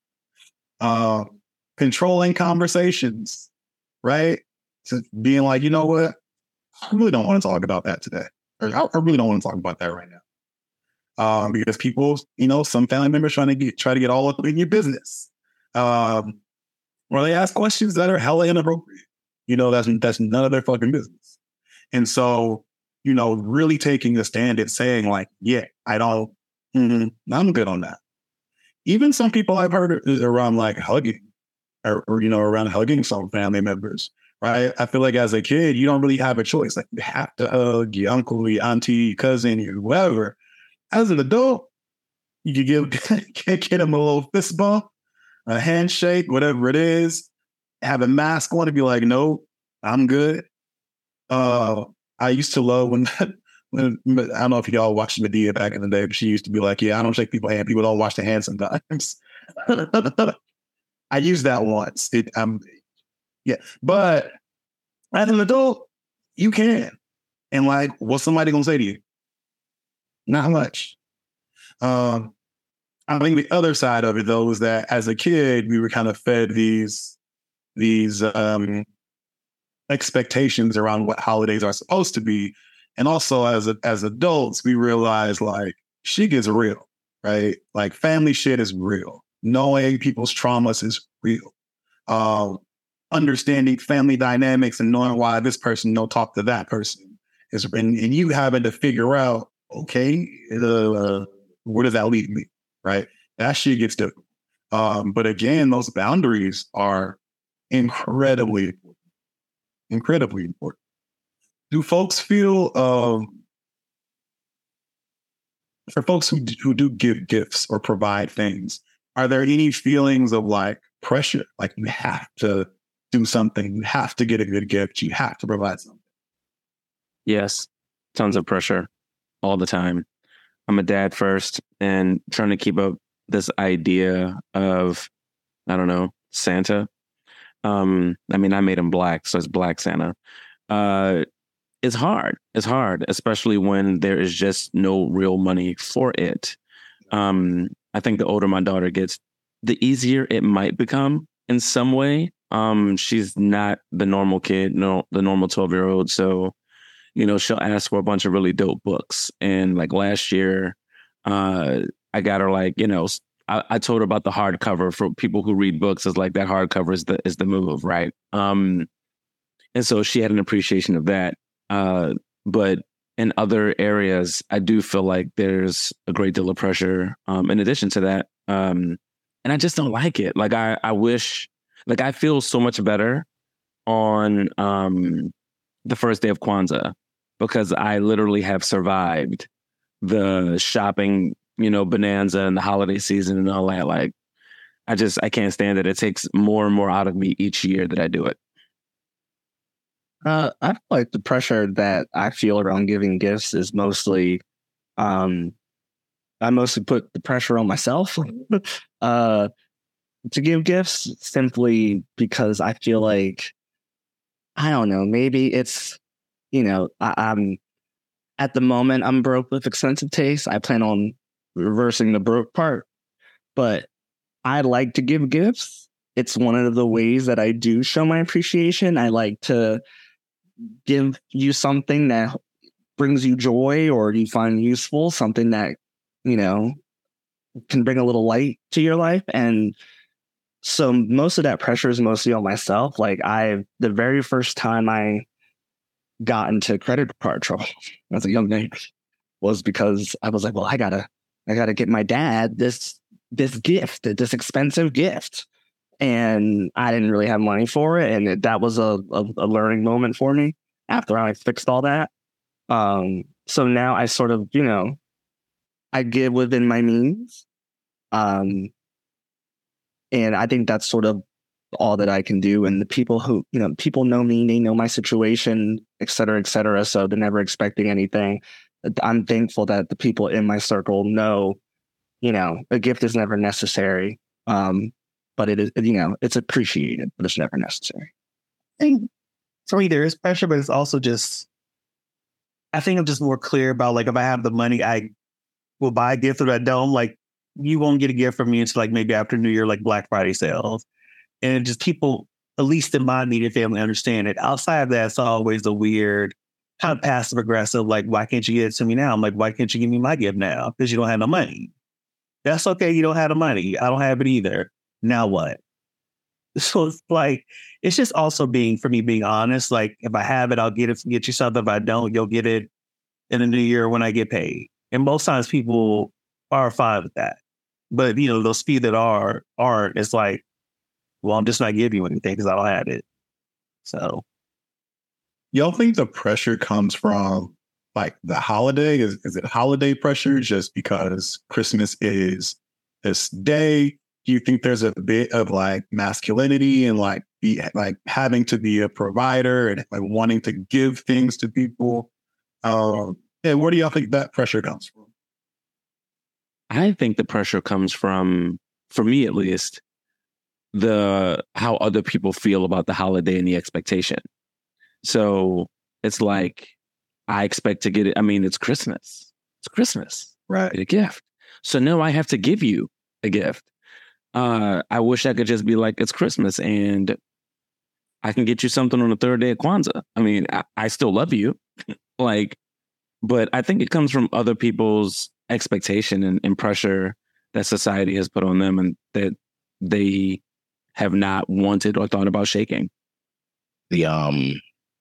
Uh, controlling conversations, right? So being like, you know what, I really don't want to talk about that today. Or I, I really don't want to talk about that right now. Um, because people, you know, some family members trying to get try to get all up in your business. Um, or they ask questions that are hella inappropriate. You know, that's that's none of their fucking business. And so, you know, really taking a stand and saying like, yeah, I don't, mm-hmm, I'm good on that. Even some people I've heard around like hugging or, or, you know, around hugging some family members, right? I feel like as a kid, you don't really have a choice. Like you have to hug your uncle, your auntie, your cousin, your whoever. As an adult, you could give get him a little fist bump, a handshake, whatever it is, have a mask on and be like, no, I'm good. Uh, I used to love when, when I don't know if y'all watched Medea back in the day, but she used to be like, yeah, I don't shake people's hand. People don't wash their hands sometimes. I used that once. It, um, yeah, but As an adult, you can. And like, what's somebody gonna say to you? Not much. Um, I think the other side of it, though, is that as a kid, we were kind of fed these these um, expectations around what holidays are supposed to be, and also as a, as adults, we realize like shit gets real, right? Like family shit is real. Knowing people's traumas is real. Um, understanding family dynamics and knowing why this person don't talk to that person is, and, and you having to figure out, okay, uh, where does that lead me? Right? That shit gets difficult. Um, but again, those boundaries are incredibly important. Incredibly important. Do folks feel, um, for folks who do, who do give gifts or provide things, are there any feelings of like pressure? Like you have to do something, you have to get a good gift, you have to provide something? Yes, tons of pressure all the time. I'm a dad first and trying to keep up this idea of, I don't know, Santa. Um, I mean, I made him black, so it's Black Santa. Uh, it's hard. It's hard, especially when there is just no real money for it. Um, I think the older my daughter gets, the easier it might become in some way. Um, she's not the normal kid, no, the normal twelve-year-old. So, you know, she'll ask for a bunch of really dope books. And like last year, uh, I got her like, you know, I, I told her about the hardcover. For people who read books, is like that hardcover is the is the move, right? Um, and so she had an appreciation of that. Uh, but in other areas, I do feel like there's a great deal of pressure. Um, in addition to that, um, and I just don't like it. Like I, I wish, like I feel so much better on um, the first day of Kwanzaa because I literally have survived the shopping, you know, bonanza and the holiday season and all that. Like, I just, I can't stand it. It takes more and more out of me each year that I do it. Uh, I feel like the pressure that I feel around giving gifts is mostly, um, I mostly put the pressure on myself uh, to give gifts simply because I feel like, I don't know, maybe it's, you know, I, I'm at the moment I'm broke with expensive taste. I plan on reversing the broke part, but I like to give gifts. It's one of the ways that I do show my appreciation. I like to give you something that brings you joy or you find useful, something that, you know, can bring a little light to your life. And so most of that pressure is mostly on myself. Like I, the very first time I got into credit card trouble as a young man was because I was like, well, I gotta, I gotta get my dad this, this gift, this expensive gift. And I didn't really have money for it. And it, that was a, a, a learning moment for me after I fixed all that. Um, so now I sort of, you know, I give within my means. Um, and I think that's sort of all that I can do. And the people who, you know, people know me, they know my situation, et cetera, et cetera. So they're never expecting anything. I'm thankful that the people in my circle know, you know, a gift is never necessary. Um, But it is, you know, it's appreciated, but it's never necessary. I think for me, there is pressure, but it's also just, I think I'm just more clear about like, if I have the money, I will buy a gift. If I don't, like, you won't get a gift from me until like maybe after New Year, like Black Friday sales. And it just people, at least in my immediate family, understand it. Outside of that, it's always a weird, kind of passive aggressive, like, why can't you get it to me now? I'm like, why can't you give me my gift now? Because you don't have no money. That's okay. You don't have the money. I don't have it either. Now what? So it's like, it's just also being, for me, being honest. Like, if I have it, I'll get it, get you something. If I don't, you'll get it in the new year when I get paid. And most times people are fine with that. But, you know, those few that are, aren't, it's like, well, I'm just not giving you anything because I don't have it. So. Y'all think the pressure comes from like the holiday? Is, is it holiday pressure just because Christmas is this day? Do you think there's a bit of like masculinity and like be like having to be a provider and like wanting to give things to people? Um, yeah, where do y'all think that pressure comes from? I think the pressure comes from, for me at least, the how other people feel about the holiday and the expectation. So it's like, I expect to get it. I mean, it's Christmas. It's Christmas. Right. Get a gift. So no, I have to give you a gift. Uh, I wish I could just be like, it's Christmas and I can get you something on the third day of Kwanzaa. I mean, I, I still love you. Like, but I think it comes from other people's expectation and, and pressure that society has put on them and that they have not wanted or thought about shaking. The, um,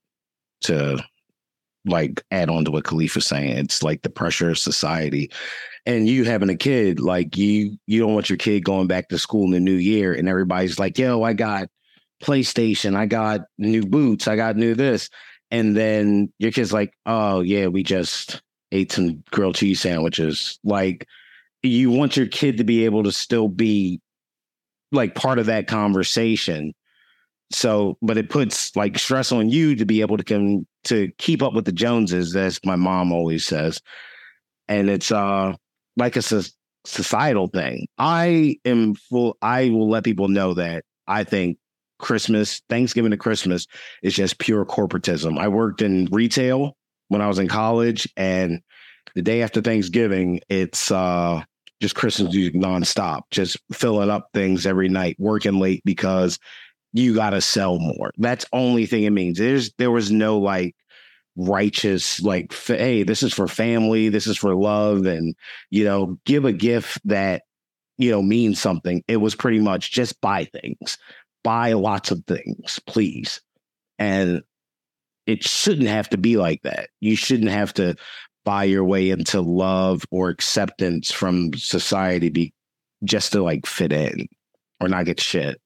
to like add on to what Khalif was saying, it's like the pressure of society. And you having a kid, like you, you don't want your kid going back to school in the new year and everybody's like, yo, I got PlayStation, I got new boots, I got new this. And then your kid's like, oh yeah, we just ate some grilled cheese sandwiches. Like, you want your kid to be able to still be like part of that conversation. So, but it puts like stress on you to be able to come to keep up with the Joneses, as my mom always says. And it's uh like a so- societal thing. I am full. I will let people know that I think Christmas, Thanksgiving to Christmas is just pure corporatism. I worked in retail when I was in college, and the day after Thanksgiving, it's uh just Christmas music nonstop, just filling up things every night, working late because you got to sell more. That's the only thing it means. There's, there was no like righteous, like, f- hey, this is for family. This is for love. And, you know, give a gift that, you know, means something. It was pretty much just buy things, buy lots of things, please. And it shouldn't have to be like that. You shouldn't have to buy your way into love or acceptance from society be, just to like fit in or not get shit.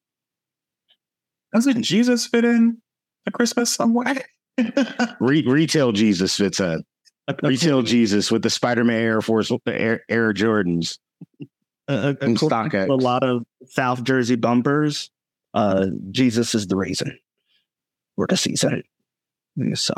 Doesn't Jesus fit in a Christmas somewhere? Re- retail Jesus fits in. Retail Jesus with the Spider-Man Air Force Air, Air Jordans. Uh, And according StockX. to a lot of South Jersey bumpers, uh, Jesus is the reason for the season. So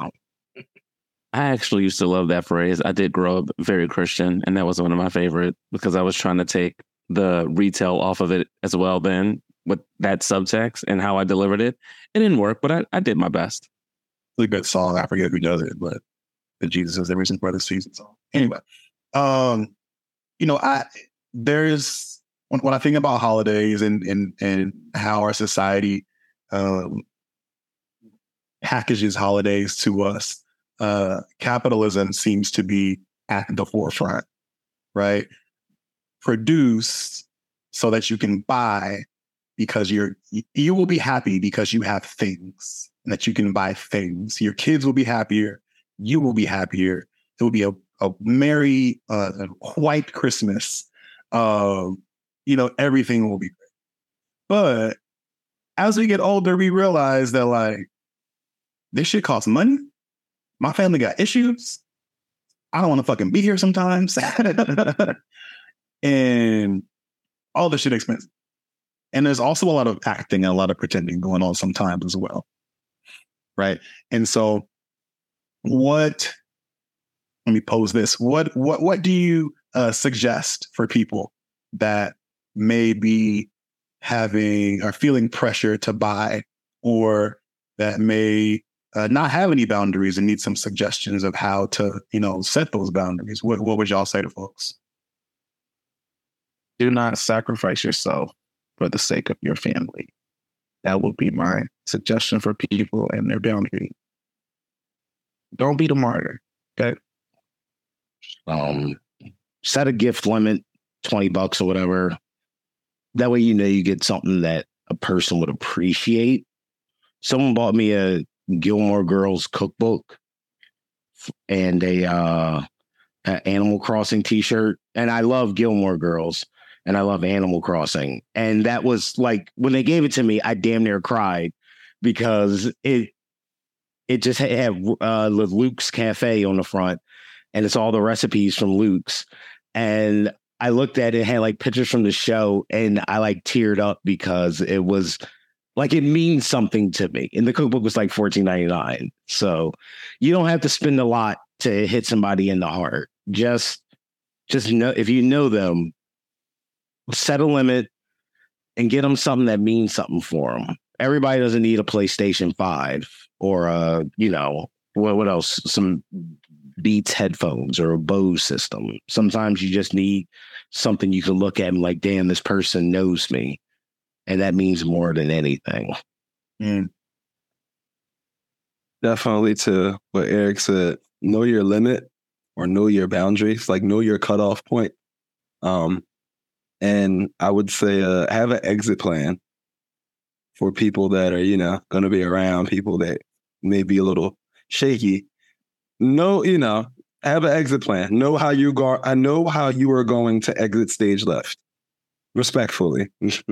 I actually used to love that phrase. I did grow up very Christian, and that was one of my favorite because I was trying to take the retail off of it as well then with that subtext and how I delivered it. It didn't work, but I, I did my best. Really good song. I forget who does it, but the Jesus is the reason for the season song. Anyway, um, you know, I there's when, when I think about holidays and and and how our society um, packages holidays to us, uh, capitalism seems to be at the forefront, right? Produced so that you can buy because you're you will be happy because you have things and that you can buy things. Your kids will be happier. You will be happier. It will be a, a merry, uh, white Christmas. Um, you know, everything will be great. But as we get older, we realize that like this shit costs money. My family got issues. I don't want to fucking be here sometimes. And all this shit expensive. And there's also a lot of acting and a lot of pretending going on sometimes as well. Right. And so what, let me pose this. What, what, what do you uh, suggest for people that may be having or feeling pressure to buy, or that may uh, not have any boundaries and need some suggestions of how to, you know, set those boundaries? What, what would y'all say to folks? Do not sacrifice yourself for the sake of your family. That would be my suggestion for people and their boundary. Don't be the martyr. Okay. Um, set a gift limit, twenty bucks or whatever. That way, you know, you get something that a person would appreciate. Someone bought me a Gilmore Girls cookbook and a, uh, an Animal Crossing t-shirt. And I love Gilmore Girls. And I love Animal Crossing. And that was like, when they gave it to me, I damn near cried because it it just had uh, Luke's Cafe on the front. And it's all the recipes from Luke's. And I looked at it, it had like pictures from the show. And I like teared up because it was like, it means something to me. And the cookbook was like fourteen ninety-nine. So you don't have to spend a lot to hit somebody in the heart. Just, just know, if you know them, set a limit and get them something that means something for them. everybody doesn't need a PlayStation five or a, you know, what what else? Some Beats headphones or a Bose system. Sometimes you just need something you can look at and like, damn, this person knows me. And that means more than anything. Mm. Definitely to what Eric said, know your limit or know your boundaries, like know your cutoff point. Um, and I would say uh, have an exit plan for people that are, you know, going to be around, people that may be a little shaky. No, you know, have an exit plan. Know how you go. I know how you are going to exit stage left. Respectfully.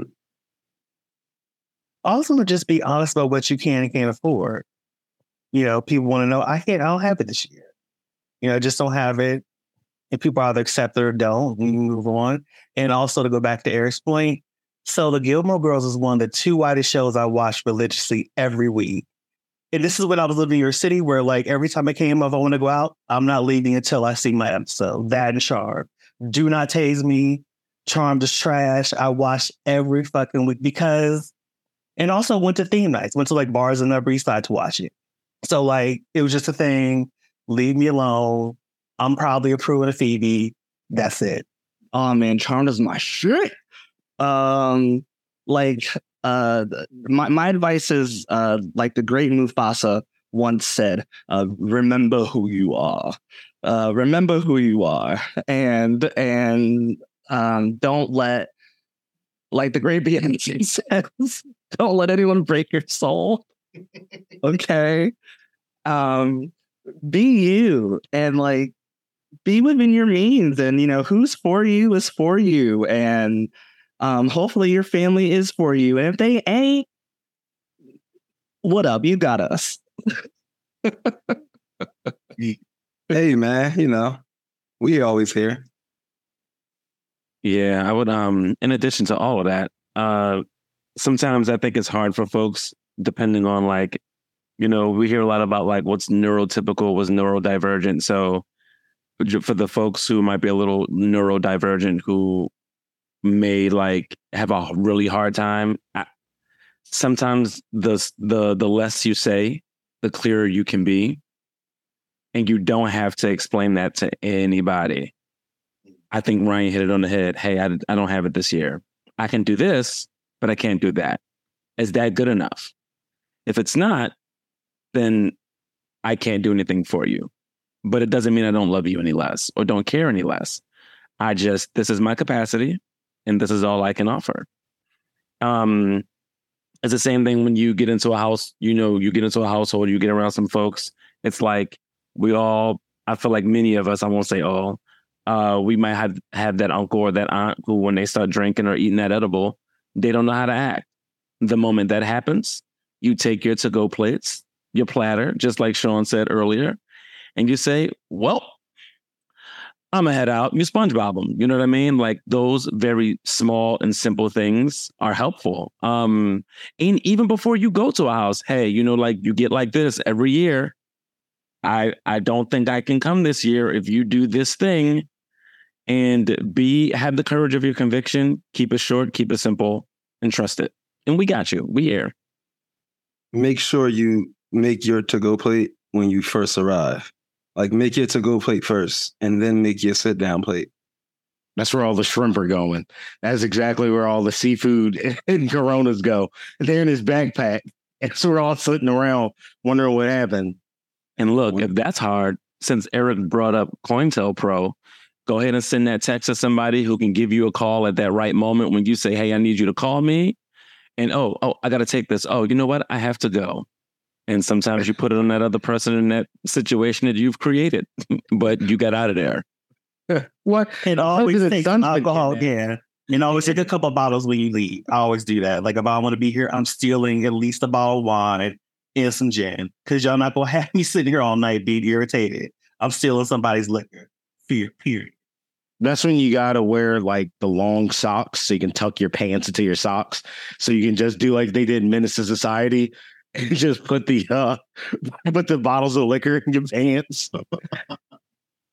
Also, to just be honest about what you can and can't afford. You know, people want to know, I can't, I don't have it this year. You know, just don't have it. And people either accept it or don't. We move on. And also to go back to Eric's point, so the Gilmore Girls is one of the two whitest shows I watched religiously every week. And this is when I was living in New York City, where like every time I came up, I want to go out, I'm not leaving until I see my episode. That and Charmed. Do Not Tase Me. Charmed is trash. I watched every fucking week because, and also went to theme nights, went to like bars in the Upper East Side to watch it. So like, it was just a thing. Leave me alone. I'm probably approving of Phoebe. That's it. Oh man, Charmed is my shit. Um, like, uh, my my advice is, uh, like the great Mufasa once said, uh, remember who you are. Uh, remember who you are, and and um, don't let, like the great Beyonce says, don't let anyone break your soul. Okay. Um, be you and like be within your means, and you know who's for you is for you, and um, hopefully your family is for you. And if they ain't, what up? You got us. Hey man, you know, we always here. Yeah, I would. Um, in addition to all of that, uh, sometimes I think it's hard for folks, depending on like, you know, we hear a lot about like what's neurotypical, what's neurodivergent. So for the folks who might be a little neurodivergent, who may like have a really hard time, I, sometimes the the the less you say, the clearer you can be, and you don't have to explain that to anybody. I think Ryan hit it on the head. Hey, I, I don't have it this year. I can do this, but I can't do that. Is that good enough? If it's not, then I can't do anything for you. But it doesn't mean I don't love you any less or don't care any less. I just, this is my capacity and this is all I can offer. Um, it's the same thing when you get into a house, you know, you get into a household, you get around some folks. It's like we all, I feel like many of us, I won't say all, uh, we might have, have that uncle or that aunt who, when they start drinking or eating that edible, they don't know how to act. The moment that happens, you take your to-go plates, your platter, just like Sean said earlier, and you say, well, I'm gonna head out. You SpongeBob them. You know what I mean? Like those very small and simple things are helpful. Um, and even before you go to a house, hey, you know, like you get like this every year. I I don't think I can come this year if you do this thing. And be have the courage of your conviction. Keep it short, keep it simple, and trust it. And we got you. We here. Make sure you make your to-go plate when you first arrive. Like make your to-go plate first and then make your sit-down plate. That's where all the shrimp are going. That's exactly where all the seafood and Coronas go. They're in his backpack. And so we're all sitting around wondering what happened. And look, if that's hard, since Eric brought up COINTELPRO, go ahead and send that text to somebody who can give you a call at that right moment when you say, hey, I need you to call me. And, oh, oh, I got to take this. Oh, you know what? I have to go. And sometimes you put it on that other person in that situation that you've created, but you got out of there. What? And always take alcohol again. You know, always take a couple of bottles when you leave. I always do that. Like if I want to be here, I'm stealing at least a bottle of wine and some gin. Because y'all not going to have me sitting here all night being irritated. I'm stealing somebody's liquor. Fear, period. That's when you got to wear like the long socks so you can tuck your pants into your socks. So you can just do like they did in Menace to Society and just put the uh, put the bottles of liquor in your pants.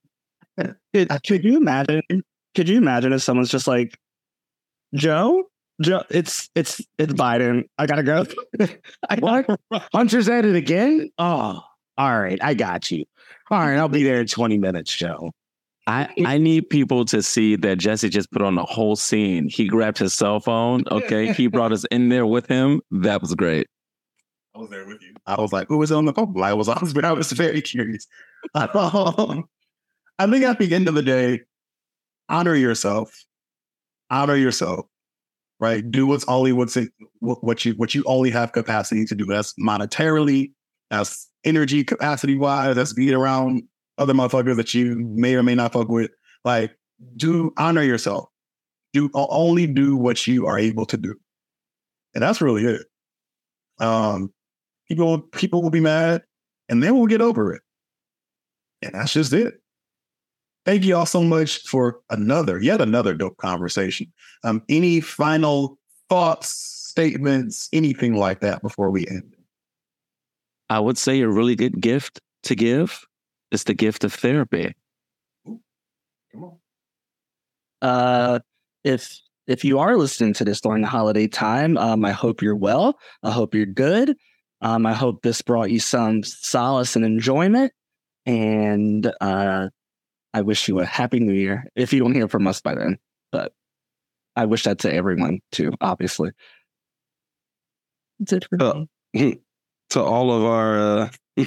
Could, could you imagine? Could you imagine if someone's just like, Joe, Joe, it's it's it's Biden. I gotta go. I gotta, Hunter's at it again. Oh, all right. I got you. All right, I'll be there in twenty minutes, Joe. I, I need people to see that Jesse just put on the whole scene. He grabbed his cell phone. Okay. He brought us in there with him. That was great. I was there with you. I was like, who was on the phone? I was, I was, I was very curious. I thought, I think at the end of the day, honor yourself. Honor yourself, right? Do what's only what's it, what you what you only have capacity to do. That's monetarily, that's energy capacity wise. That's being around other motherfuckers that you may or may not fuck with. Like, do honor yourself. Do only do what you are able to do, and that's really it. Um, people people will be mad, and then we'll get over it, and that's just it. Thank you all so much for another, yet another dope conversation. Um, any final thoughts, statements, anything like that before we end? I would say a really good gift to give is the gift of therapy. Ooh, come on. Uh, if if you are listening to this during the holiday time, um, I hope you're well. I hope you're good. Um, I hope this brought you some solace and enjoyment. And uh, I wish you a happy new year if you don't hear from us by then. But I wish that to everyone too, obviously. That's it for Uh, me. to all of our uh,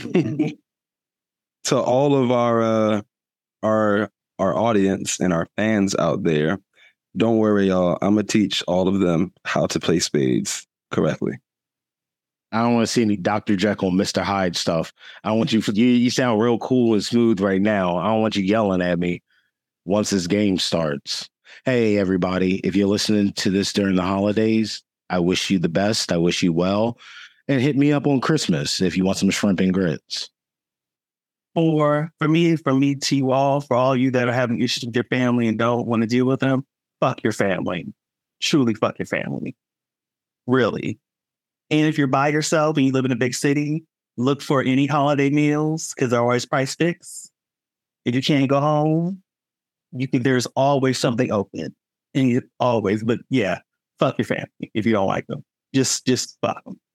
to all of our uh, our our audience and our fans out there, don't worry, y'all. I'm gonna teach all of them how to play spades correctly. I don't want to see any Doctor Jekyll, Mister Hyde stuff. I don't want you, you, you sound real cool and smooth right now. I don't want you yelling at me once this game starts. Hey, everybody, if you're listening to this during the holidays, I wish you the best. I wish you well. And hit me up on Christmas if you want some shrimp and grits. For, for me, for me, T-Wall, for all you that are having issues with your family and don't want to deal with them, fuck your family. Truly fuck your family. Really. And if you're by yourself and you live in a big city, look for any holiday meals because they're always price fixed. If you can't go home, you can. There's always something open, and you always. But yeah, fuck your family if you don't like them. Just, just fuck them.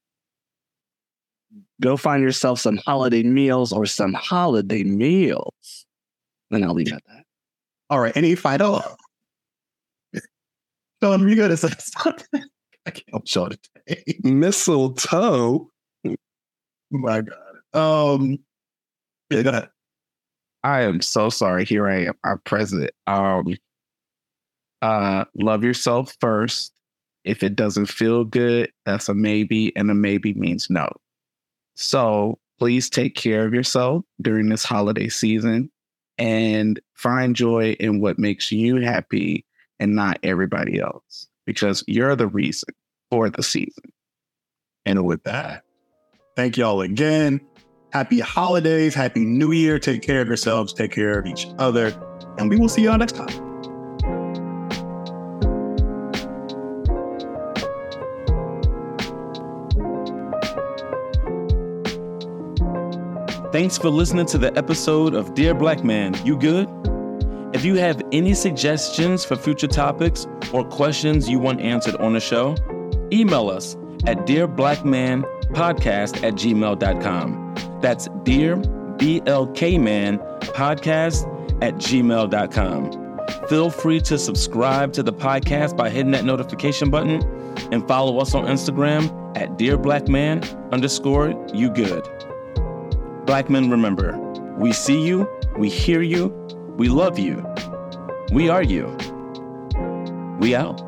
Go find yourself some holiday meals or some holiday meals. Then I'll leave it at that. All right, any final? Sean, you gotta say something. I can't show it today. Mistletoe. My God. Um, yeah, go ahead. I am so sorry. Here I am, our president. Um, uh, love yourself first. If it doesn't feel good, that's a maybe, and a maybe means no. So please take care of yourself during this holiday season and find joy in what makes you happy and not everybody else, because you're the reason for the season. And with that, thank y'all again. Happy holidays. Happy New Year. Take care of yourselves. Take care of each other. And we will see y'all next time. Thanks for listening to the episode of Dear Black Man, You Good? If you have any suggestions for future topics or questions you want answered on the show, email us at dearblackmanpodcast at gmail dot com. That's Dear B L K Man Podcast at gmail dot com. Feel free to subscribe to the podcast by hitting that notification button and follow us on Instagram at Dear Black Man underscore You Good. Black men, remember, we see you, we hear you, we love you, we are you. We out.